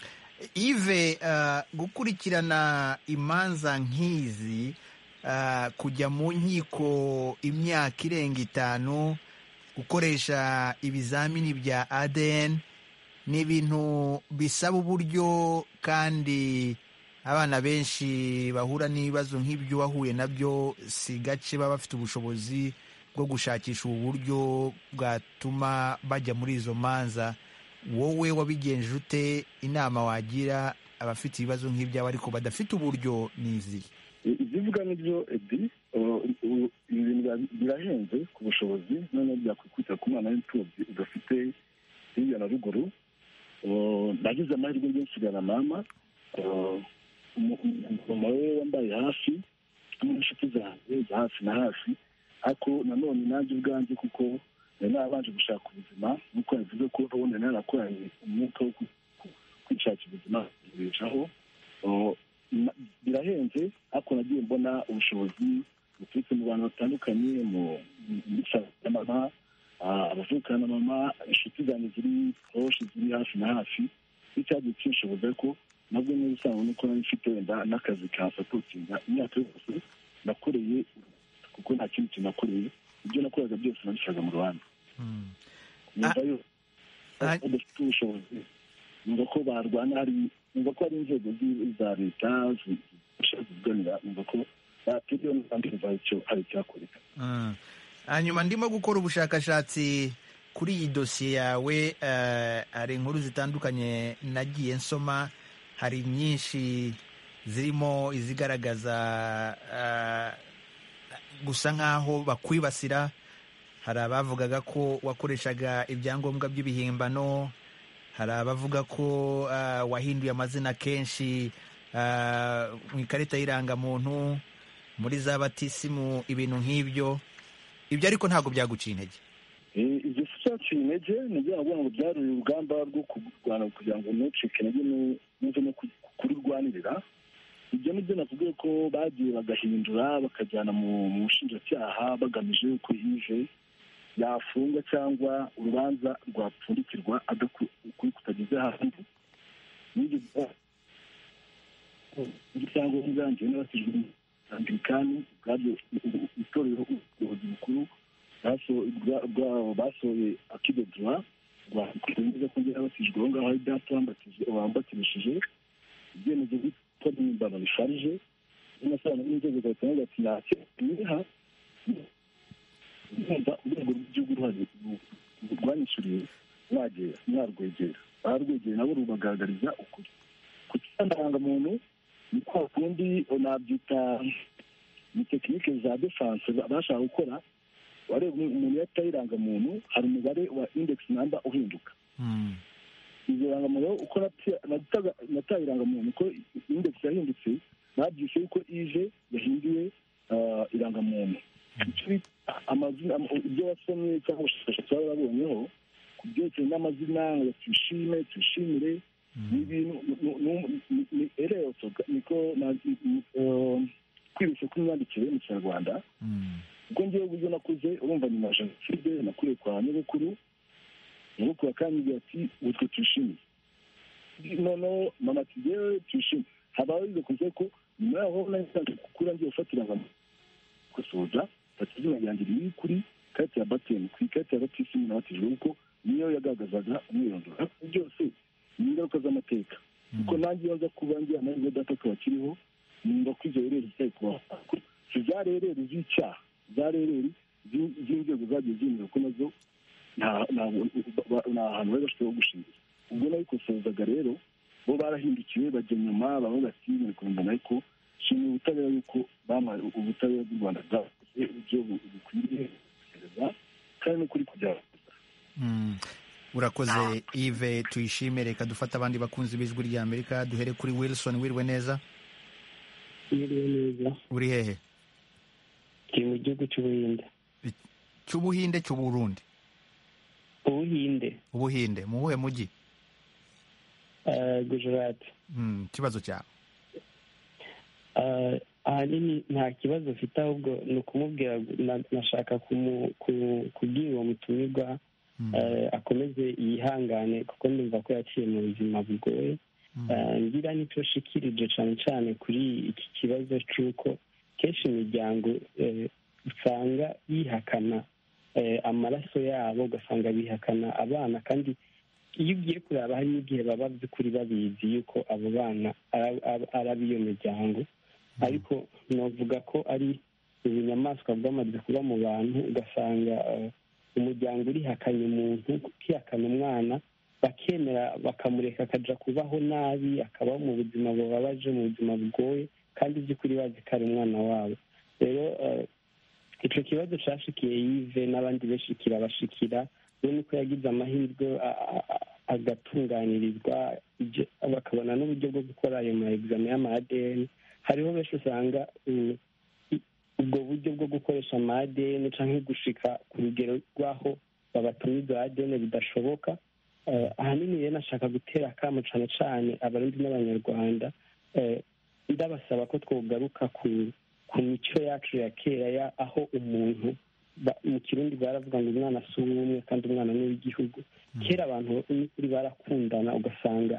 Yves, gukurikirana imanza nk'izi, kujya mu nkiko imyaka irenga 5, gukoresha ibizamini bya ADN ni ibintu bisaba uburyo, kandi abana benshi bahura n'ibibazo nk'ibyo wahuye nabyo si gace baba bafite ubushobozi bwo gushakisha ubu buryo bwatuma bajya muri izo manza. Wowe wabigenje ute? Inama wagira abafite ibibazo nk'ibyawe ariko badafite uburyo n'izi? Izivuga n'ibyo Edi, ibintu birahenze ku bushobozi, none byakwita ku mwana w'imfubyi udafite hirya na ruguru. Nagize amahirwe yo nsigana mama, mama we wambaye hafi n'inshuti zanjye za hafi na hafi, ariko nanone nanjye ubwanjye kuko nari nabanje gushaka ubuzima, nk'uko yavuze ko ubundi narakoranye umwuka wo kwishakira ubuzima bicaho. Birahenze, ariko nagiye mbona ubushobozi buturutse mu bantu batandukanye, mu mama, abavukana na mama, inshuti zanjye ziri hose ziri hafi na hafi. n'icyagiye kinshoboza ko nabwo niba usanga nuko nari mfite wenda n'akazi kansapotinga imyaka yose nakoreye kuko nta kindi kintu nakoreye ibyo nakoraga byose nabishaga mu Rwanda. Numva yo badafite ubushobozi, numva ko barwana, numva ko hari inzego za leta zishinzwe, numva ko bategewe n'abandi hari icyakoreka. Hanyuma ndimo gukora ubushakashatsi kuri iyi dosiye yawe, hari inkuru zitandukanye nagiye nsoma, hari nyinshi zirimo izigaragaza gusa nk'aho bakwibasira. Hari abavugaga ko wakoreshaga ibyangombwa by'ibihimbano, hari abavuga ko wahinduye amazina kenshi mu ikarita y'irangamuntu, muri za batisimu, ibintu nk'ibyo. Ibyo ariko ntabwo byaguciye intege? Ibyo si byaciye intege, ni byo navuga ngo byari urugamba rwo kurwana kugira ngo ntucike intege n'uze no kururwanirira. Ibyo ni byo navuga ko bagiye bagahindura bakajyana mu bushinjacyaha bagamije ko Yves yafungwa cyangwa urubanza rwapfundikirwa ukuri kutageze hasi. N'ibyo cyangwa ubwanjye n'abatijwe Anglikani bwabyo itorero ubuyobozi bukuru basohoye akide droit rwakwemeza ko ngera batijwe aho ngaho ari data wambatirishije ibyemezo bitwa n'imibano bisharije n'amafaranga n'inzego za leta ati ntacyo niha urwego rw'igihugu rwanyishyuriye mwarwegera barwegeye nabo rubagaragariza ukuri ku kirandangamuntu. Ni kwa kundi nabyita ni tekinike za defanse bashaka gukora. Wareba umuntu yataye irangamuntu, hari umubare wa index number uhinduka. Izo rangamuntu uko nataye irangamuntu uko index yahindutse, babyise yuko Yves yahinduye irangamuntu. Amazina ibyo wasomye cyangwa ubushakashatsi baba babonyeho ku byerekeye n'amazina ya twishimire n'ibintu ni ereyoso niko kwibeshya kw'imyandikire mu Kinyarwanda. ubwo ngewe uburyo nakuze urumva nyuma ya jenoside nakuriye kwa nyogokuru akanyibwira ati utwo tuyishimiye, noneho mama ati ngewe tuyishimiye. habaho bize kuze ko nyuma yaho nasanze gukura ngiye gufatira gusoza fata izina ryanjye riri kuri karita ya batemu, ku ikarita ya batisimu nabatijwe kuko niyo yagaragazaga umwirondoro. byose ni ingaruka z'amateka kuko nanjye iyo nza kuba ngiye amahirwe data akaba akiriho, nimba ko izo rereri zitari kubaho. si za rereri z'icyaha, za rereri z'inzego zagiye zimira ko nazo nta hantu bari bashobora gushingira. ubwo nabikosozaga rero bo barahindukiwe bajya nyuma bavuga ati muri kumbana ariko shimira ubutabera yuko bamaye ubutabera bw'u Rwanda bwakoze ibyo bukwiriye kandi n'ukuri kujya. Urakoze Yves tuyishime. Reka dufate abandi bakunzi b'ijwi rya Amerika. Duhere kuri Wilson. Wirwe neza? Uri hehe? Kiri mu gihugu cy'Ubuhinde. Cy'Ubuhinde cy'Uburundi? Ubuhinde mu wuhe mujyi? Gujarat. Ikibazo cyawe? ahanini nta kibazo ufite, ahubwo ni ukumubwira nashaka kubwira uwo mutumirwa akomeze yihangane kuko ndumva ko yaciye mu buzima bugoye. ngira nicyo shikirije cyane cyane kuri iki kibazo cy'uko kenshi imiryango usanga yihakana amaraso yabo, ugasanga bihakana abana, kandi iyo ugiye kureba hari n'igihe baba by'ukuri babizi yuko abo bana ari ab'iyo miryango, ariko navuga ko ari ubunyamaswa bwamaze kuba mu bantu, ugasanga umuryango urihakanye umuntu, ukihakana umwana, bakemera bakamureka akajya kubaho nabi, akabaho mu buzima bubabaje, mu buzima bugoye, kandi by'ukuri bazi ko ari umwana wabo. rero icyo kibazo cyashikiye Yves n'abandi benshi kirabashikira, we niko yagize amahirwe agatunganirizwa, bakabona n'uburyo bwo gukora ayo ma examen y'ama ADN. hariho benshi usanga ubwo buryo bwo gukoresha ama ADN cyangwa gushika ku rugero rw'aho babatumiza ADN bidashoboka. ahanini rero nashaka gutera akamo cyane cyane abarundi n'abanyarwanda, ndabasaba ko twogaruka ku mico yacu ya kera, aho umuntu mu kirundi baravuga ngo umwana si uw'umwe kandi umwana ni uw'igihugu. kera abantu n'ukuri barakundana, ugasanga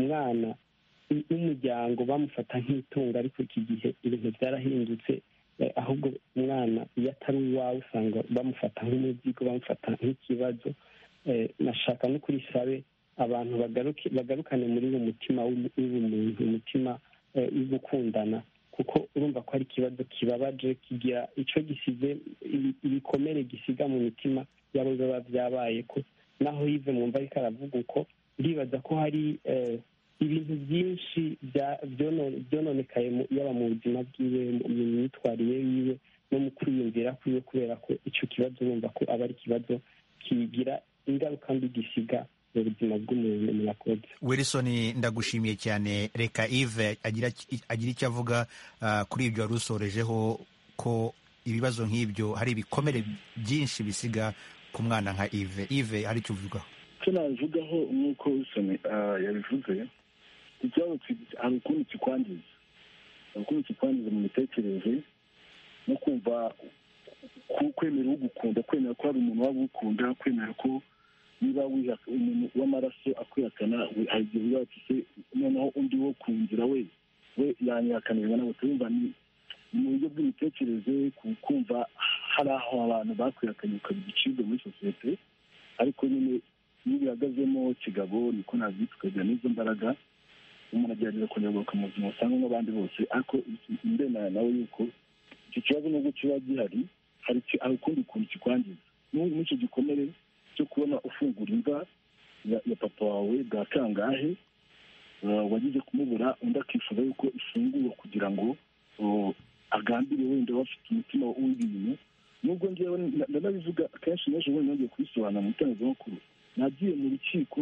umwana n'umuryango bamufata nk'itungo, ariko iki gihe ibintu byarahindutse, ahubwo umwana iyo atari uwawe usanga bamufata nk'umuzigo, bamufata nk'ikibazo. Nashaka no kuri sabe abantu bagarukane muri uwo mutima w'ubumuntu, umutima wo gukundana, kuko urumva ko ari ikibazo kibabaje, kigira icyo gisize, ibikomere gisiga mu mitima yabo biba byabaye ko. Naho yive mwumva ariko aravuga uko, ndibaza ko hari ibintu byinshi byononekaye yaba mu buzima bwiwe, mu myitwarire yiwe no mu kwiyumvira kwiwe, kubera ko icyo kibazo urumva ko aba ari ikibazo kigira ingaruka mbi gisiga mu buzima bw'umuntu. Murakoze. Wilson, ndagushimiye cyane. Reka Yves agira icyo avuga kuri ibyo wari usorejeho, ko ibibazo nk'ibyo hari ibikomere byinshi bisiga ku mwana nka Yves. Yves, hari icyo uvugaho? icyo nabivugaho nk'uko Wilson yabivuze, ikibazo hari ukuntu kikwangiza, hari ukuntu kikwangiza mu mitekerereze no kumva kwemera ugukunda, kwemera ko hari umuntu waba ugukunda, kwemera ko niba umuntu w'amaraso akwihakana, igihe uvuga ati se noneho undi wo ku nzira we yanyihakanirwa nabo. Turumva ni mu buryo bw'imitekerereze, kumva hari aho abantu bakwihakanye ukaba igicibwa muri sosiyete, ariko nyine iyo bihagazemo kigabo niko nabyita, ukagira n'izo mbaraga, umuntu agerageza kunyagaruka mu buzima usanga nk'abandi bose. Ariko ndemera nawe yuko icyo kibazo nubwo kiba gihari, hari ukundi kuntu kikwangiza muri icyo gikomere cyo kubona ufungura imva ya papa wawe bwa kangahe, wagize kumubura, undi akifuza yuko ifungurwa kugira ngo agambire wenda bafite umutima w'ibintu. Nubwo ngewe ndanabivuga kenshi, n'ejo bundi nagiye kubisobanura mu itangazamakuru, nagiye mu rukiko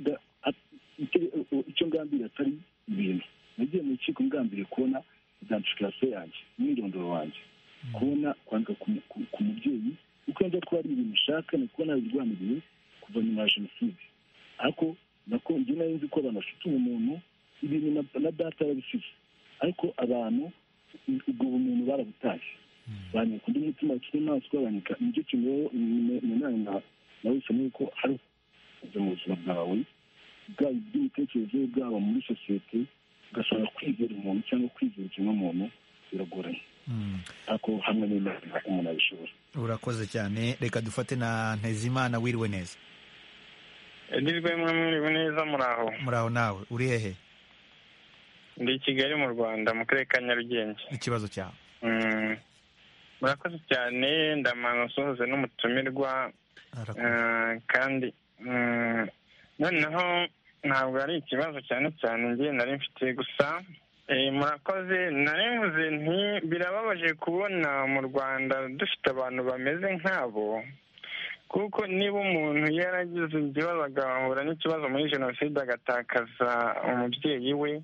icyo ngambiriye atari ibintu, nagiye mu rukiko ngambiriye kubona identification yanjye n'umwirondoro wanjye, kubona kwandika ku mubyeyi, uko yajya ko hari ibintu ushaka, ni kubona birwaniriye kuva nyuma ya jenoside. ariko nako njye nari nzi ko abantu bafite ubumuntu, ibintu na data yarabisize, ariko abantu ubwo bumuntu barabutaye, banyika undi mutima w'inyamaswa, banyika nicyo kintu nawe usomye ko hari mu buzima bwawe, bwaba iby'imitekerereze, bwaba muri sosiyete, ugashobora kwizera umuntu cyangwa kwizera ikiremwamuntu biragoranye, ariko hamwe n'Imana umuntu abishobora. Urakoze cyane. Reka dufate na Ntezimana. Wiriwe neza? Ndirwe mwiriwe neza. Muraho? Muraho. Nawe uri hehe? Ndi i Kigali mu Rwanda, mu karere ka Nyarugenge. Ikibazo cyawe? Murakoze cyane. Ndamana usohoze n'umutumirwa, kandi noneho ntabwo ari ikibazo cyane cyane njye nari mfite gusa. Murakoze. Narivuze nti birababaje kubona mu Rwanda dufite abantu bameze nk'abo, kuko niba umuntu yaragize ikibazo agahura n'ikibazo muri jenoside agatakaza umubyeyi we,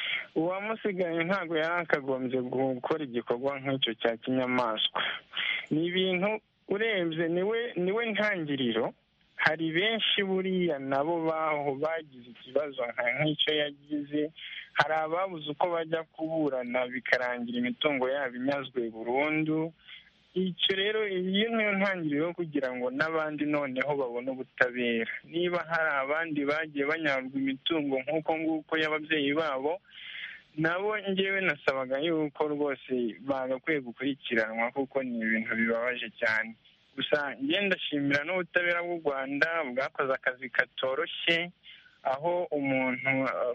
uwamusigaye ntabwo yari akagombye gukora igikorwa nk'icyo cya kinyamaswa. Ni ibintu urebye niwe ntangiriro. Hari benshi buriya nabo bagize ikibazo nk'icyo yagize. Hari ababuze uko bajya kuburana bikarangira imitungo yabo inyazwe burundu. Icyo rero iyo niyo ntangiriro kugira ngo n'abandi noneho babone ubutabera. Niba hari abandi bagiye banyagwa imitungo nk'uko nguko y'ababyeyi babo, nabo ngewe nasabaga yuko rwose bagakwiye gukurikiranwa, kuko ni ibintu bibabaje cyane. Gusa ngenda ndashimira n'ubutabera bw'u Rwanda bwakoze akazi katoroshye, aho umuntu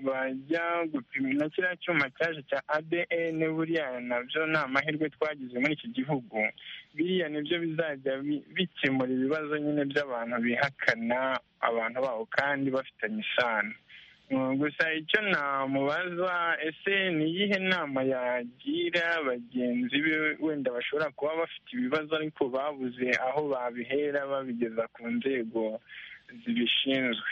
bajya gupima na kiriya cyuma cyaje cya ADN. Buriya nabyo ni amahirwe twagize muri iki gihugu. Biriya nibyo bizajya bikemura ibibazo nyine by'abantu bihakana abantu babo kandi bafitanye isano. Gusa icyo namubaza, ese ni iyihe nama yagira bagenzi be wenda bashobora kuba bafite ibibazo ariko babuze aho babihera babigeza ku nzego zibishinzwe?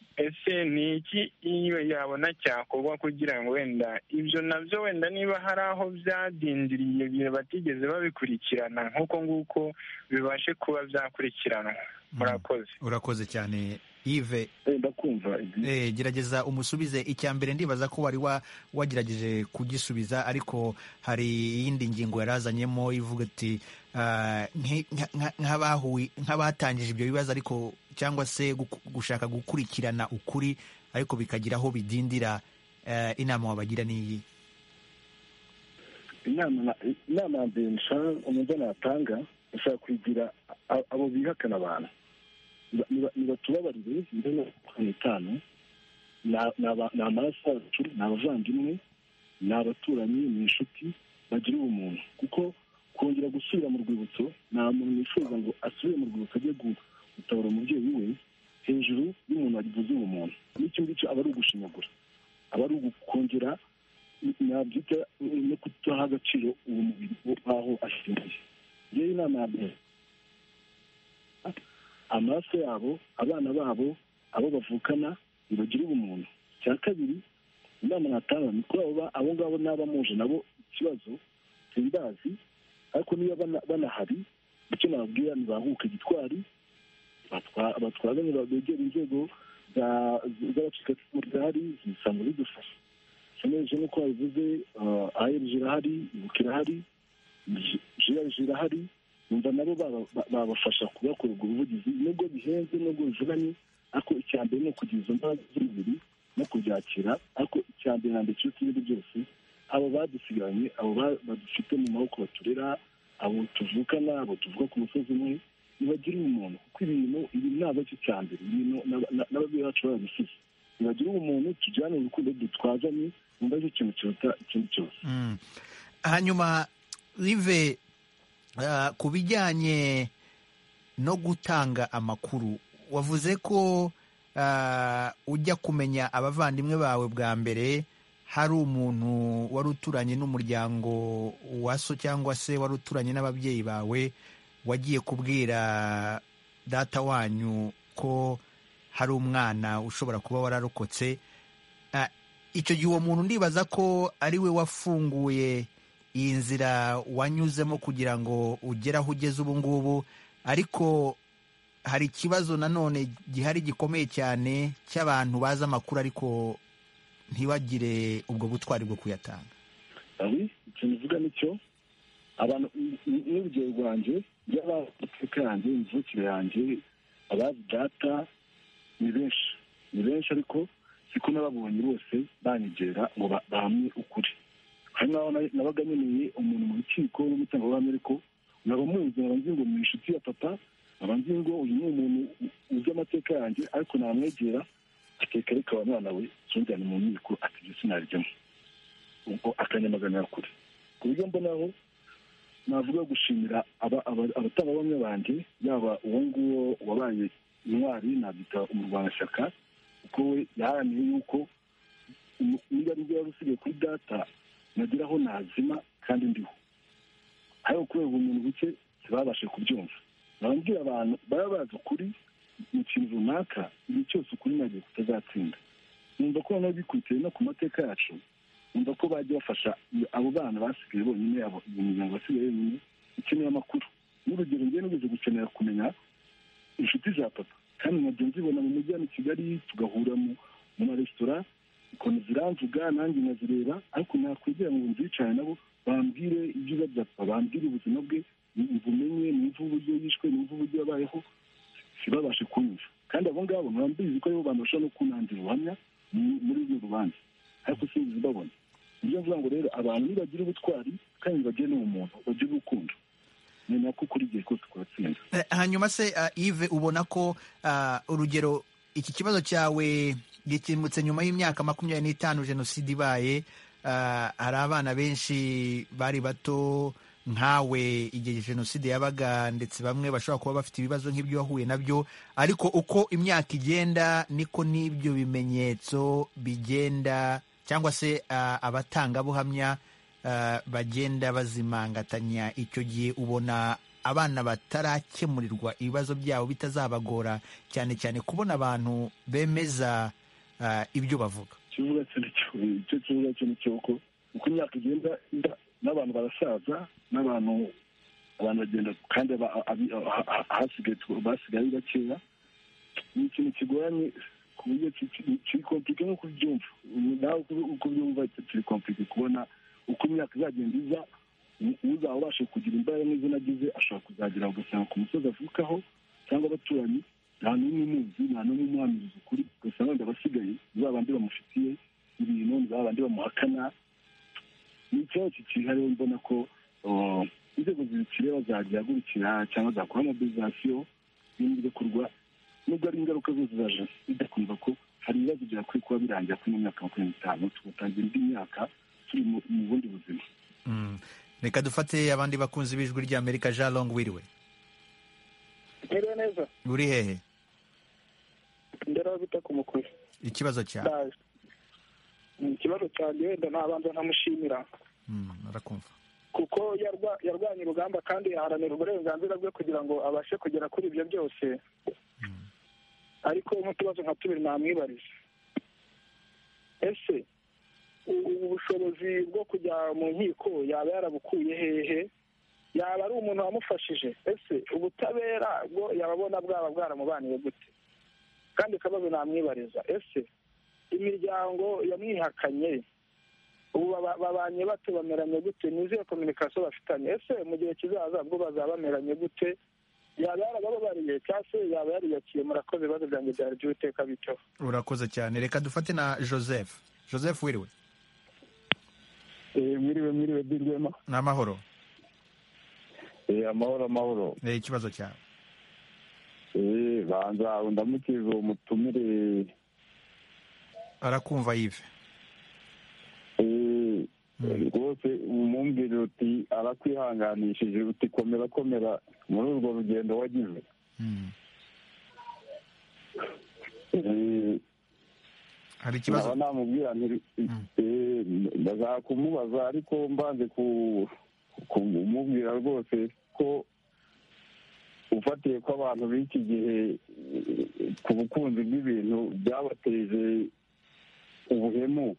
Ese ni iki iyo yabona cyakorwa kugira ngo wenda ibyo nabyo wenda niba hari aho byadindiriye batigeze babikurikirana nk'uko nguko bibashe kuba byakurikiranwa? Murakoze. Urakoze cyane. Yves, ndakumva. Gerageza umusubize. Icya mbere ndibaza ko wari wagerageje kugisubiza, ariko hari iyindi ngingo yarazanyemo ivuga ati nk'abatangije ibyo bibazo ariko cyangwa se gushaka gukurikirana ukuri ariko bikagira aho bidindira, inama wabagira n'iyi? inama ya mbere umuntu natanga ashaka kwigira abo bihakana abantu nibatubabarire mbere yo kwitana ni amaraso yacu, ni abavandimwe, ni abaturanyi, ni inshuti, bagira ubumuntu. kuko kongera gusubira mu rwibutso, nta muntu wifuza ngo asubire mu rwibutso ajye gutabara umubyeyi we hejuru y'umuntu wagize ubumuntu. n'icyo ngicyo aba ari ugushinyagura, aba ari ugukongera nabyita no kudaha agaciro uwo mubiri aho ashingiye. rero inama ya mbere, amaraso yabo, abana babo, abo bavukana, ntibagire ubumuntu. icya kabiri, inama natanga ni kuri abo ngabo n'abamuje nabo ikibazo simbazi, ariko niba banahari, icyo nababwira ntibahuke gitwari, batwazanye begera inzego z'abacikacumu zihari zisanzwe zidufasha. seneje nk'uko babivuze, ARG irahari, ibuka irahari, JRG irahari, numva nabo babafasha kubakorera ubuvugizi, nubwo bihenze, nubwo bivunanye, ariko icya mbere ni ukugira izo mbaraga z'umubiri no kubyakira. ariko icya mbere na mbere cyose n'ibindi byose, abo badusigaranye, abo badufite mu maboko baturera, abo tuvukana, abo tuvuga ku musozi umwe, ntibagire ubumuntu. kuko ibi ntabwo cyo cya mbere, ibintu n'ababyeyi bacu babisize. ntibagire ubumuntu, tujyane urukundo dutwazanye, numva ari ikintu kiruta ikindi cyose. Hanyuma Yves, ku bijyanye no gutanga amakuru, wavuze ko ujya kumenya abavandimwe bawe bwa mbere hari umuntu wari uturanye n'umuryango wa so cyangwa se wari uturanye n'ababyeyi bawe wagiye kubwira data wanyu ko hari umwana ushobora kuba wararokotse. Icyo gihe uwo muntu ndibaza ko ari we wafunguye iyi nzira wanyuzemo kugira ngo ugere aho ugeze ubu ngubu, ariko hari ikibazo nanone gihari gikomeye cyane cy'abantu bazi amakuru ariko ntibagire ubwo butwari bwo kuyatanga. ikintu uvuga nicyo, abantu n'urugero rwanjye y'abateka yanjye, imivukire yanjye, abazi data ni benshi ariko siko n'ababonye bose banyegera ngo bahamye ukuri. hari n'aho nabaga nkeneye umuntu mu rukiko w'umutangabuhamya, ariko nkaba muzi, nkaba nzi ngo ni inshuti ya papa, nkaba nzi ngo uyu ni umuntu uzi amateka yanjye, ariko namwegera akeka reka wa mwana we tujyane mu nkiko, ati ibyo sinarijyamo, ubwo akanyamaganira kure. ku buryo mbonaho navuga gushimira abatangabuhamya banjye, yaba uwo nguwo wabaye intwari, nabyita umurwanashyaka, kuko we yaharaniye yuko niba ari byo yari usigaye kuri data nagira aho nazima kandi ndiho, ariko kubera ubumuntu buke ntibabashe kubyumva. nababwira abantu baba bazi ukuri mu kintu runaka, igihe cyose ukuri nagiye kutazatsinda. numva ko noneho bikurikiye no ku mateka yacu, numva ko bajya bafasha abo bana basigaye bonyine, abo imiryango basigaye bonyine ikeneye amakuru. n'urugero njyewe nigeze gukenera kumenya inshuti za papa, kandi nkajya nzibona mu mujyi wa Kigali, tugahura mu maresitora, ukuntu ziramvuga nanjye nkazireba, ariko nakwegera ngo nzicane nabo bambwire ibyiza bya papa, bambwire ubuzima bwe, bumenye, numva uburyo yishwe, numva uburyo yabayeho, sibabashe kunyumva. kandi abo ngabo ntibabizi ko aribo bantu bashobora no kunangira ubuhamya muri urwo rubanza, ariko sinzi mbabona. nibyo mvuga ngo rero abantu nibagira ubutwari kandi bagire n'ubumuntu, bagire urukundo, ni nako kuri igihe kose kuratsinda. Hanyuma se Yves, ubona ko urugero iki kibazo cyawe gikemutse nyuma y'imyaka 25 jenoside ibaye, hari abana benshi bari bato nkawe igihe jenoside yabaga, ndetse bamwe bashobora kuba bafite ibibazo nk'ibyo wahuye nabyo, ariko uko imyaka igenda niko n'ibyo bimenyetso bigenda, cyangwa se abatangabuhamya bagenda bazimangatanya. icyo gihe ubona abana batarakemurirwa ibibazo byabo bitazabagora cyane cyane kubona abantu bemeza ibyo bavuga. ikivuga icyo kivuga cyo ni cyo uko imyaka igenda n'abantu barasaza, n'abantu bagenda, kandi basigaye bakeya. ni ikintu kigoranye ku buryo kiri komplike nko kubyumva, nawe uko byumva kiri komplike kubona uko imyaka izagenda iza, uzaba ubasha kugira imbaraga nk'izo nagize ashobora kuzagira ugasanga ku musozi avukaho cyangwa abaturanyi nta n'umwe umuzi, nta n'umwe umuhamiriza ukuri, gusa wenda abasigaye ni ba bandi bamufitiye ibintu, ni ba bandi bamuhakana. Ni ikibazo kihariye, mbona ko inzego zibikireba zagihagurukira cyangwa zakora mobilizasiyo y'ibindi bikorwa, nubwo ari ingaruka zose za jenoside, kumva ko hari ibibazo byakwiye kuba birangira kuri mu myaka 25, tugatangira indi myaka turi mu bundi buzima. Reka dufate abandi bakunzi b'ijwi ry'Amerika. Jean Long, wiriwe? Mwiriwe neza. Uri hehe? Ndera bita ku Mukuru. Ikibazo cyawe? Ikibazo cyanjye wenda nabanza ntamushimira. Narakumva. Kuko yarwanya urugamba kandi yaharanira uburenganzira bwe kugira ngo abashe kugera kuri ibyo byose. Ariko nk'utubazo nka tubiri namwibariza. Ese ubushobozi bwo kujya mu nkiko yaba yarabukuye hehe? Yaba ari umuntu wamufashije? Ese ubutabera bwo yababona bwaba bwaramubaniye gute? Kandi akabazo namwibariza, ese imiryango yamwihakanye ubu babanye bate, bameranye gute? Nizihe kominikasiyo bafitanye? Ese mu gihe kizaza bwo bazaba bameranye gute? Yaba yarababariye cyangwa se yaba yariyakiye? Murakoze, ibibazo byanjye byari by'uwiteka bityo. Urakoze cyane. Reka dufate na Joseph. Joseph, wiriwe? Mwiriwe Dirwema. Ni amahoro? Amahoro. Ikibazo cyawe? Banza ndamukiza umutumire. Arakumva Yves. Rwose umumbwira uti arakwihanganishije, uti komera muri urwo rugendo wagize. Hari ikibazo? Namubwira ndashaka kumubaza, ariko mbanze kumubwira rwose ko ufatiye ko abantu b'iki gihe ku bukunzi bw'ibintu byabateje ubuhemu,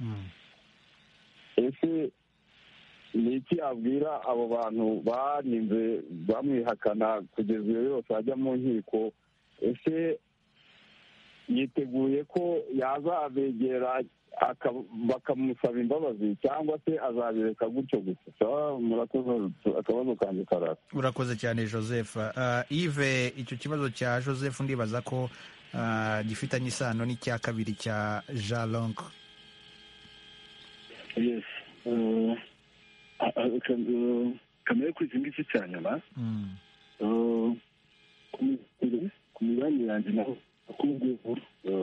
ese ni iki abwira abo bantu barinze bamwihakana kugeza iyo yose ajya mu nkiko? Ese yiteguye ko yazabegera bakamusaba imbabazi, cyangwa se azabireka gutyo gusa? Murakoze, akabazo kanjye karara. Urakoze cyane Joseph. Yves, icyo kibazo cya Joseph ndibaza ko gifitanye isano n'icya kabiri cya Jean Long. Yes. Kamere kuri iki ngiki cya nyuma, ku mibanire yanjye naho akubwira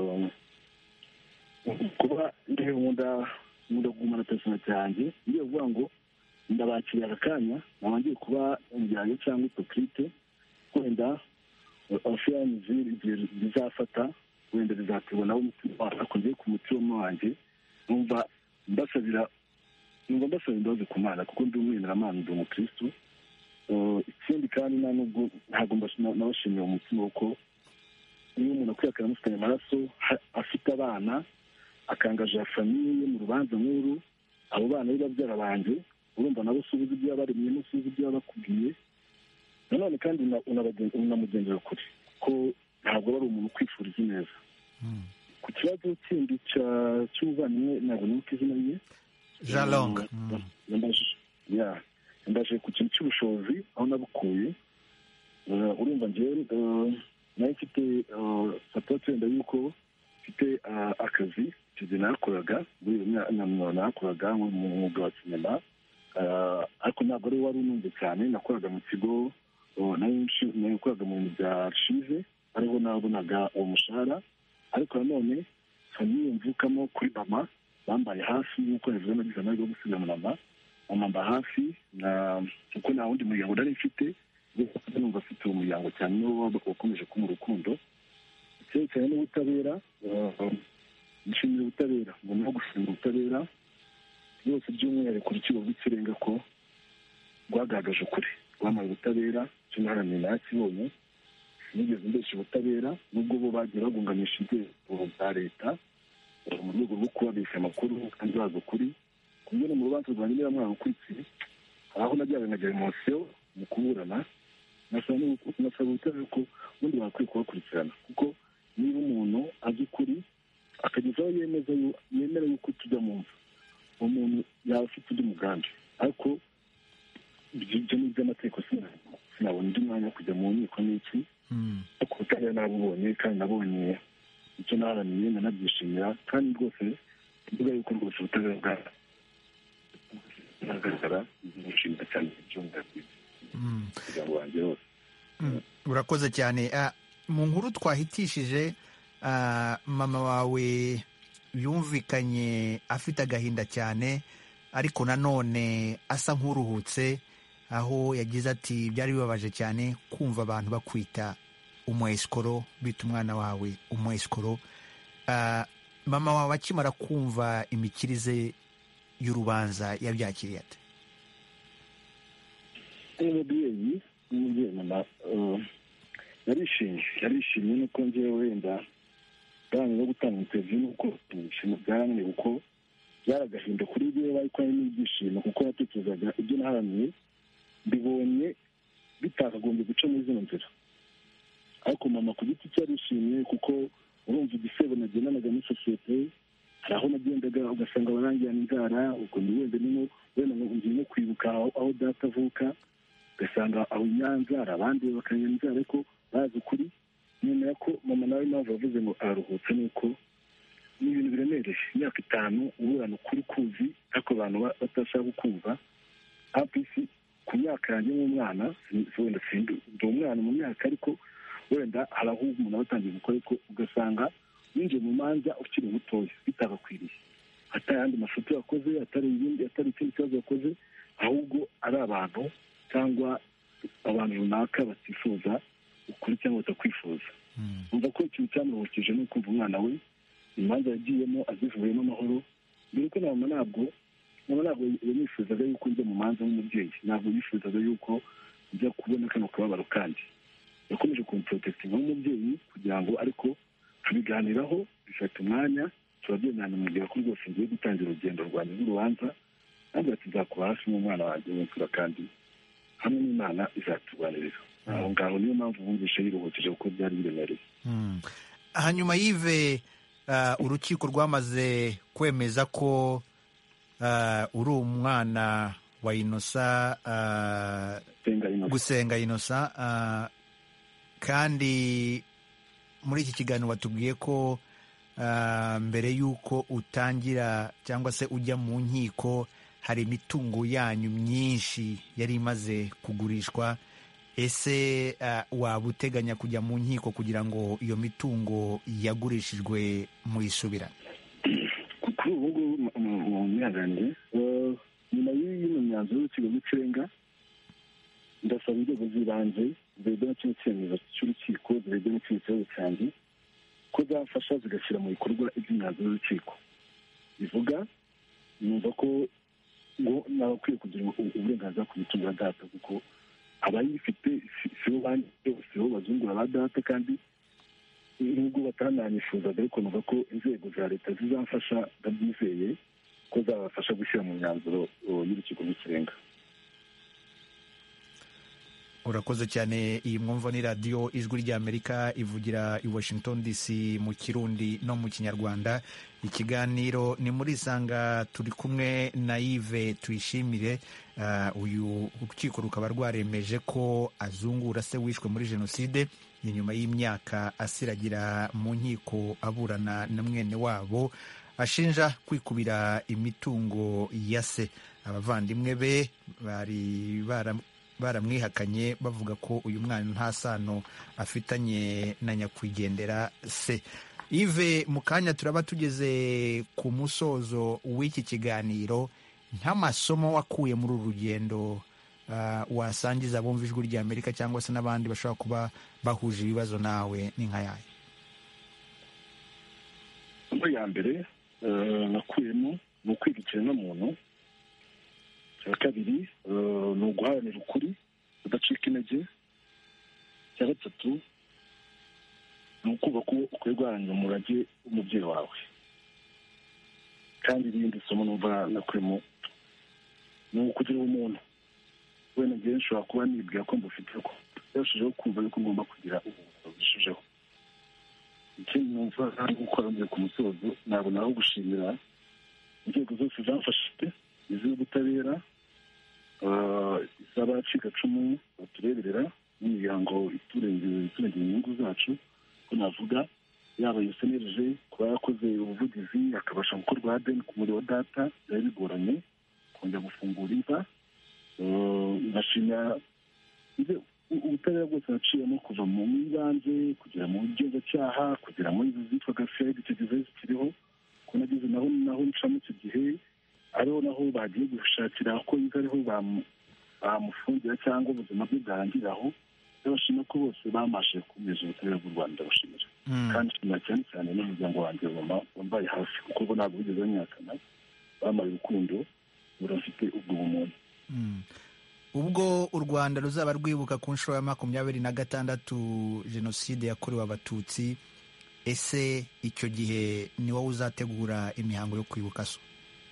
kuba ndihe nkunda kugumana persona cyanjye, ngiye kuvuga ngo ndabakiriye aka kanya, naba ngiye kuba injyanye cyangwa hipokrite, wenda afiyani igihe bizafata, wenda bizaterwa nabo umutima wanjye, ariko ngiye ku mutima wanjye numva mbasabira imbabazi ku Mana, kuko ndi umwemeramana, ndi umukristo. Ikindi kandi ntabwo nabashimiye umutima, kuko iyo umuntu akwihakana amufitanye amaraso, afite abana, akangaje famiye mu rubanza nk'uru, abo bana b'ababyara banjye, urumva nabo usubiza ibyo yabaremye n'usubiza ibyo yabakubwiye. Nanone kandi unamugendera kure, ko ntabwo ari umuntu ukwifuriza neza. Ku kibazo kindi cy'umuvandimwe ntabwo nuko izina rye Jean Long. Ndaje ku kintu cy'ubushobozi aho nabukuye. Urumva njyewe nayo mfite sapoti wenda yuko mfite akazi igihe nakoraga nakoraga mu mwuga wa sinema, ariko ntabwo ari wari ununze cyane. Nakoraga mu kigo, nakoraga mu bintu bya archive, ariho nabonaga uwo mushahara. Ariko nanone famiye mvukamo kuri mama bambaye hafi, nk'uko navuze nagize amahirwe yo gusiga mama mba hafi, kuko nta wundi muryango nari mfite, numva afite uwo muryango cyane, niwo wakomeje kuba urukundo. Cyane n'ubutabera, nshimira ubutabera, ngomba no gushimira ubutabera byose, by'umwihariko urukiko rw'ikirenga ko rwagaragaje ukuri, rwampaye ubutabera, cyo naharaniye nakibonye. Nigeze mbesha ubutabera, nubwo bo bagiye bagunganisha inzego za leta mu rwego rwo kubabesha amakuru kandi bazi ukuri. Ku buryo no mu rubanza rwanjye niba mwana ukurikiye, aho najyaga nkajya emosiyo mu kuburana, nasaba ubutabera ko ubundi bakwiye kubakurikirana, kuko niba umuntu azi ukuri akageza aho yemera yuko tujya mu nzu, umuntu yaba afite undi mugambi. Ariko ibyo ni iby'amategeko, sinabona undi mwanya wo kujya mu nkiko n'iki, ariko ubutabera nabubonye. ko rwose ubutabera bwagaragara nishimira cyane ibyumba kugira ngo wanjye wose. Urakoze cyane. Mu nkuru twahitishije mama wawe yumvikanye afite agahinda cyane ariko nanone asa nk'uruhutse, aho yagize ati byari bibabaje cyane kumva abantu bakwita umwesikoro, bita umwana wawe umwesikoro. Mama wawe akimara kumva imikirize y'urubanza yabyakiriye ate? Umubyeyi mama yarishimye nuko njyewe wenda bwanyu no gutanga interview nuko ibishimo byarananiye kuko byari agahinda kuri njyewe, ariko hari n'ibyishimo kuko natekerezaga ibyo naharaniye mbibonye bitakagombye guca muri zino nzira. Ariko mama ku giti cye yarishimye kuko urumva igisebo nagendanaga muri sosiyete, hari aho nagendaga ugasanga barangirana inzara, ubwo wenda ngiye no kwibuka aho data avuka, ugasanga aho Nyanza hari abandi bakanya inzara ariko bazi ukuri. Nyuma ko mama nawe impamvu yavuze ngo araruhutse nuko ni ibintu biremereye, imyaka 5 uburana ukuri kuzi ariko abantu batashaka kukumva. Apisi ku myaka yanjye nk'umwana, wenda ndi umwana mu myaka, ariko wenda hari aho umuntu aba atangiye gukora ariko ugasanga winjiye mu manza ukiri mutoya bitagakwiriye, atari ayandi mafoto yakoze, atari ikindi kibazo yakoze, ahubwo ari abantu cyangwa abantu runaka batifuza ukuri cyangwa batakwifuza. Umva ko ikintu cyamuruhukije ni ukumva umwana we imanza yagiyemo azivuyemo amahoro, dore ko mama ntabwo yanifuzaga yuko njya mu manza nk'umubyeyi, ntabwo yifuzaga yuko njya kubona kano kababaro kandi yakomeje kumprotekitinga nk'umubyeyi kugira ngo ariko tubiganiraho bifata umwanya, turabyemeranya mubwira ko rwose ngiye gutangira urugendo rwanjye rw'urubanza, kandi ati nzakuba hafi nk'umwana wanjye w'imfura kandi hamwe n'Imana izatubaniriza. Aho ngaho niyo mpamvu bumvishe yiruhukije kuko byari biremereye. Hanyuma Yves, urukiko rwamaze kwemeza ko uri umwana wa Innocent, Gusenga Innocent, kandi muri iki kiganiro watubwiye ko mbere y'uko utangira cyangwa se ujya mu nkiko hari imitungo yanyu myinshi yari imaze kugurishwa. Ese waba uteganya kujya mu nkiko kugira ngo iyo mitungo yagurishijwe muyisubirane? Kuri ubu ngubu mu myanya nyuma y'ino myanzuro y'urukiko rw'ikirenga, ndasaba inzego z'ibanze zirebye na kino cyemezo cy'urukiko, zirebye n'ikindi kibazo cyanjye, ko zafasha zigashyira mu bikorwa iby'imyanzuro y'urukiko bivuga. Numva ko ngo nabakwiye kugira uburenganzira ku mitungo ya data, kuko abayifite sibo bazungura ba data, kandi nubwo batananifuzaga ariko numva ko inzego za leta zizamfasha, ndabyizeye ko zabafasha gushyira mu myanzuro y'urukiko rw'ikirenga. Urakoze cyane. Iyi mwumva ni radiyo Ijwi ry'Amerika ivugira i Washington DC mu Kirundi no mu Kinyarwanda. Ikiganiro ni muri Isanga, turi kumwe na Yves Tuyishimire. Uyu rukiko rukaba rwaremeje ko azungura se wishwe muri jenoside, ni nyuma y'imyaka asiragira mu nkiko aburana na mwene wabo ashinja kwikubira imitungo ya se. Abavandimwe be bari baramwihakanye bavuga ko uyu mwana nta sano afitanye na nyakwigendera se. Yves, mu kanya turaba tugeze ku musozo w'iki kiganiro. Nk'amasomo wakuye muri uru rugendo wasangiza abumva Ijwi ry'Amerika cyangwa se n'abandi bashobora kuba bahuje ibibazo nawe, ni nka yayo? Ya mbere nakuyemo ni ukwiga ikiremwamuntu. Icya kabiri ni uguharanira ukuri udacika intege. Icya gatatu ni ukuvuga ko ukwiye guharanira umurage w'umubyeyi wawe. Kandi irindi somo numva nakuyemo ni ukugira umuntu. Wenda njyewe nshobora kuba nibwira ko mbufite, ko yarushijeho kumva yuko ngomba kugira ubuzima burushijeho. Ikindi numva ari gukora mbere ku musozo, ntabwo naho gushimira inzego zose zamfashije, iz'ubutabera, iz'abacikacumu batureberera n'imiryango iturengera inyungu zacu, ko navuga yaba yusenereje kuba yakoze ubuvugizi akabasha gukorwa adeni ku muriro wa data byari bigoranye kongera gufungura imva. ngashimira ubutabera bwose naciyemo kuva mu ibanze kugera mu bugenzacyaha kugera muri izo zitwaga fed icyo gihe zikiriho ko nageze naho ncamo icyo gihe ariho naho bagiye gushakira ko yiga ariho bamufungira cyangwa ubuzima bwe bwarangiriraho. ndabashima ko bose bamashije kumeza ubutabera bw'u Rwanda, ndabashimira kandi nshimira cyane cyane n'umuryango wanjye wambaye hafi kuko bo ntabwo bigeze banyakana, bambaye urukundo burafite ubwo bumuntu. ubwo u Rwanda ruzaba rwibuka ku nshuro ya 26 jenoside yakorewe abatutsi, ese icyo gihe ni wowe uzategura imihango yo kwibuka so?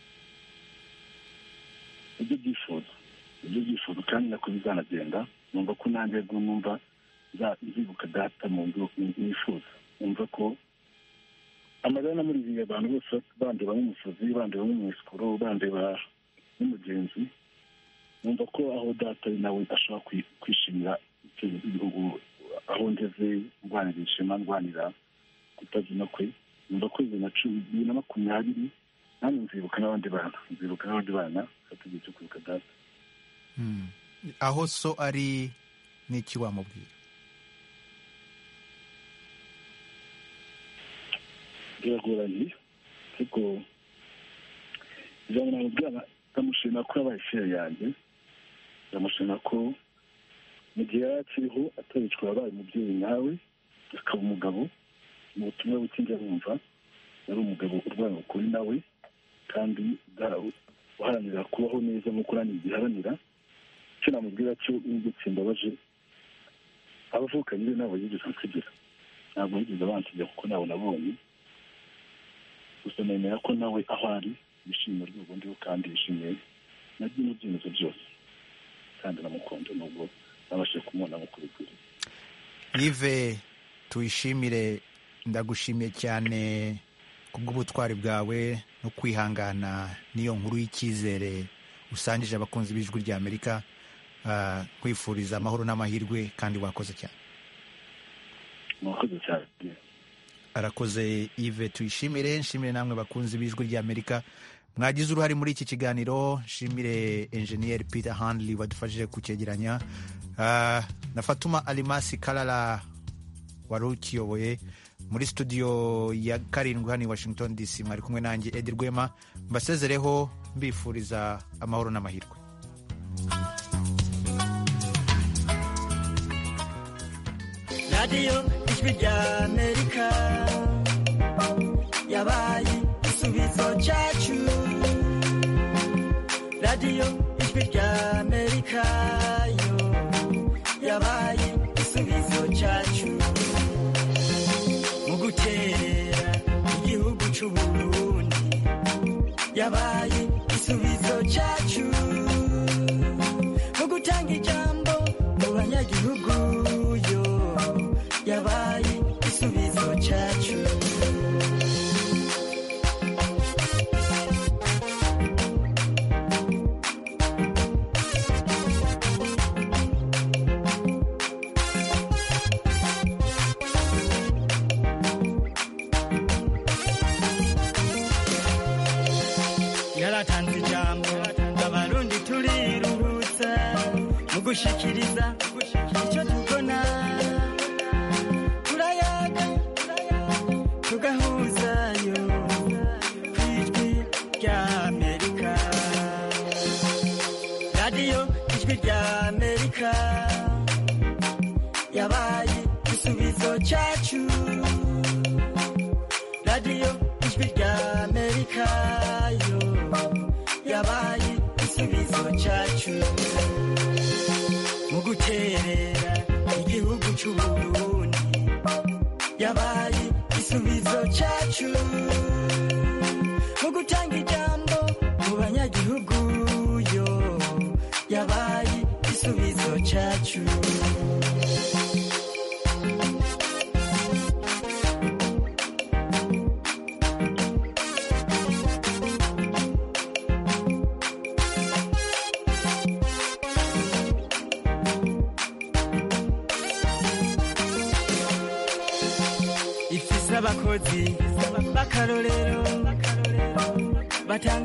ibyo byifuzo kandi nako bizanagenda. numva ko nanjye numva nzibuka data mu buryo nifuza. numva ko amarira namuriye abantu bose bandeba nk'umusazi, bandeba nk'umwisikuro, bandeba nk'umugenzi. numva ko aho data ari nawe ashobora kwishimira igihugu aho ngeze, ndwanira ishema, ndwanira kutazina kwe. numva ko 2020 nanjye nzibuka n'abandi bana hatugiye cyo kwibuka data. aho so ari n'iki wamubwira? biragoranye ariko ijambo namubwira, ndamushima ko yabaye fere yanjye, ndamushima ko mu gihe yari akiriho ataricwa yabaye umubyeyi nawe akaba umugabo. mu butumwa buke njya bumva yari umugabo urwanya ukuri nawe kandi uharanira kubaho neza nk'uko nanjye biharanira. icyo namubwira cyo n'ubwo kimbabaje, abavukanye be nabo yigeze ansigira, ntabwo yigeze abansigira kuko nabo nabonye. gusa nemera ko nawe aho ari yishimiye urwego ndiho kandi yishimiye n'ibyemezo byose, kandi namukunda nubwo nabashije kumubona nk'uko bikwiriye. Yves Tuyishimire, ndagushimiye cyane kubw'ubutwari bwawe no kwihangana n'iyo nkuru y'icyizere usangije abakunzi b'Ijwi ry'Amerika. kwifuriza amahoro n'amahirwe kandi wakoze cyane. mwakoze cyane. arakoze Yves Tuyishimire. nshimire namwe bakunzi b'Ijwi ry'Amerika mwagize uruhare muri iki kiganiro. nshimire engineer Peter Handley wadufashije kucyegeranya, na Fatuma Alimasi Kalala wari ukiyoboye. muri studio ya 7 hano i Washington DC mwari kumwe nanjye Edi Rwema, mbasezereho mbifuriza amahoro n'amahirwe. radiyo Ijwi ry'Amerika yabaye igisubizo cyacu. radiyo Ijwi ry'Amerika yo yabaye igisubizo cyacu mu gutera igihugu cy'u Burundi. yabaye igisubizo cyacu mu gutanga ijambo mu banyagihugu yo yabaye igisubizo cyacu. yaratanze ijambo abarundi turiruhutsa mu gushikiriza icyo tubona. turayaga tugahuzayo ku Ijwi ry'Amerika. radiyo Ijwi ry'Amerika yabaye igisubizo cyacu. radiyo Ijwi ry'Amerika yo yabaye igisubizo cyacu mu guterera igihugu cy'u Burundi. yabaye igisubizo cyacu mu gutanga ijambo mu banyagihugu yo yabaye igisubizo cyacu. ifise abakozi b'akarorero batanga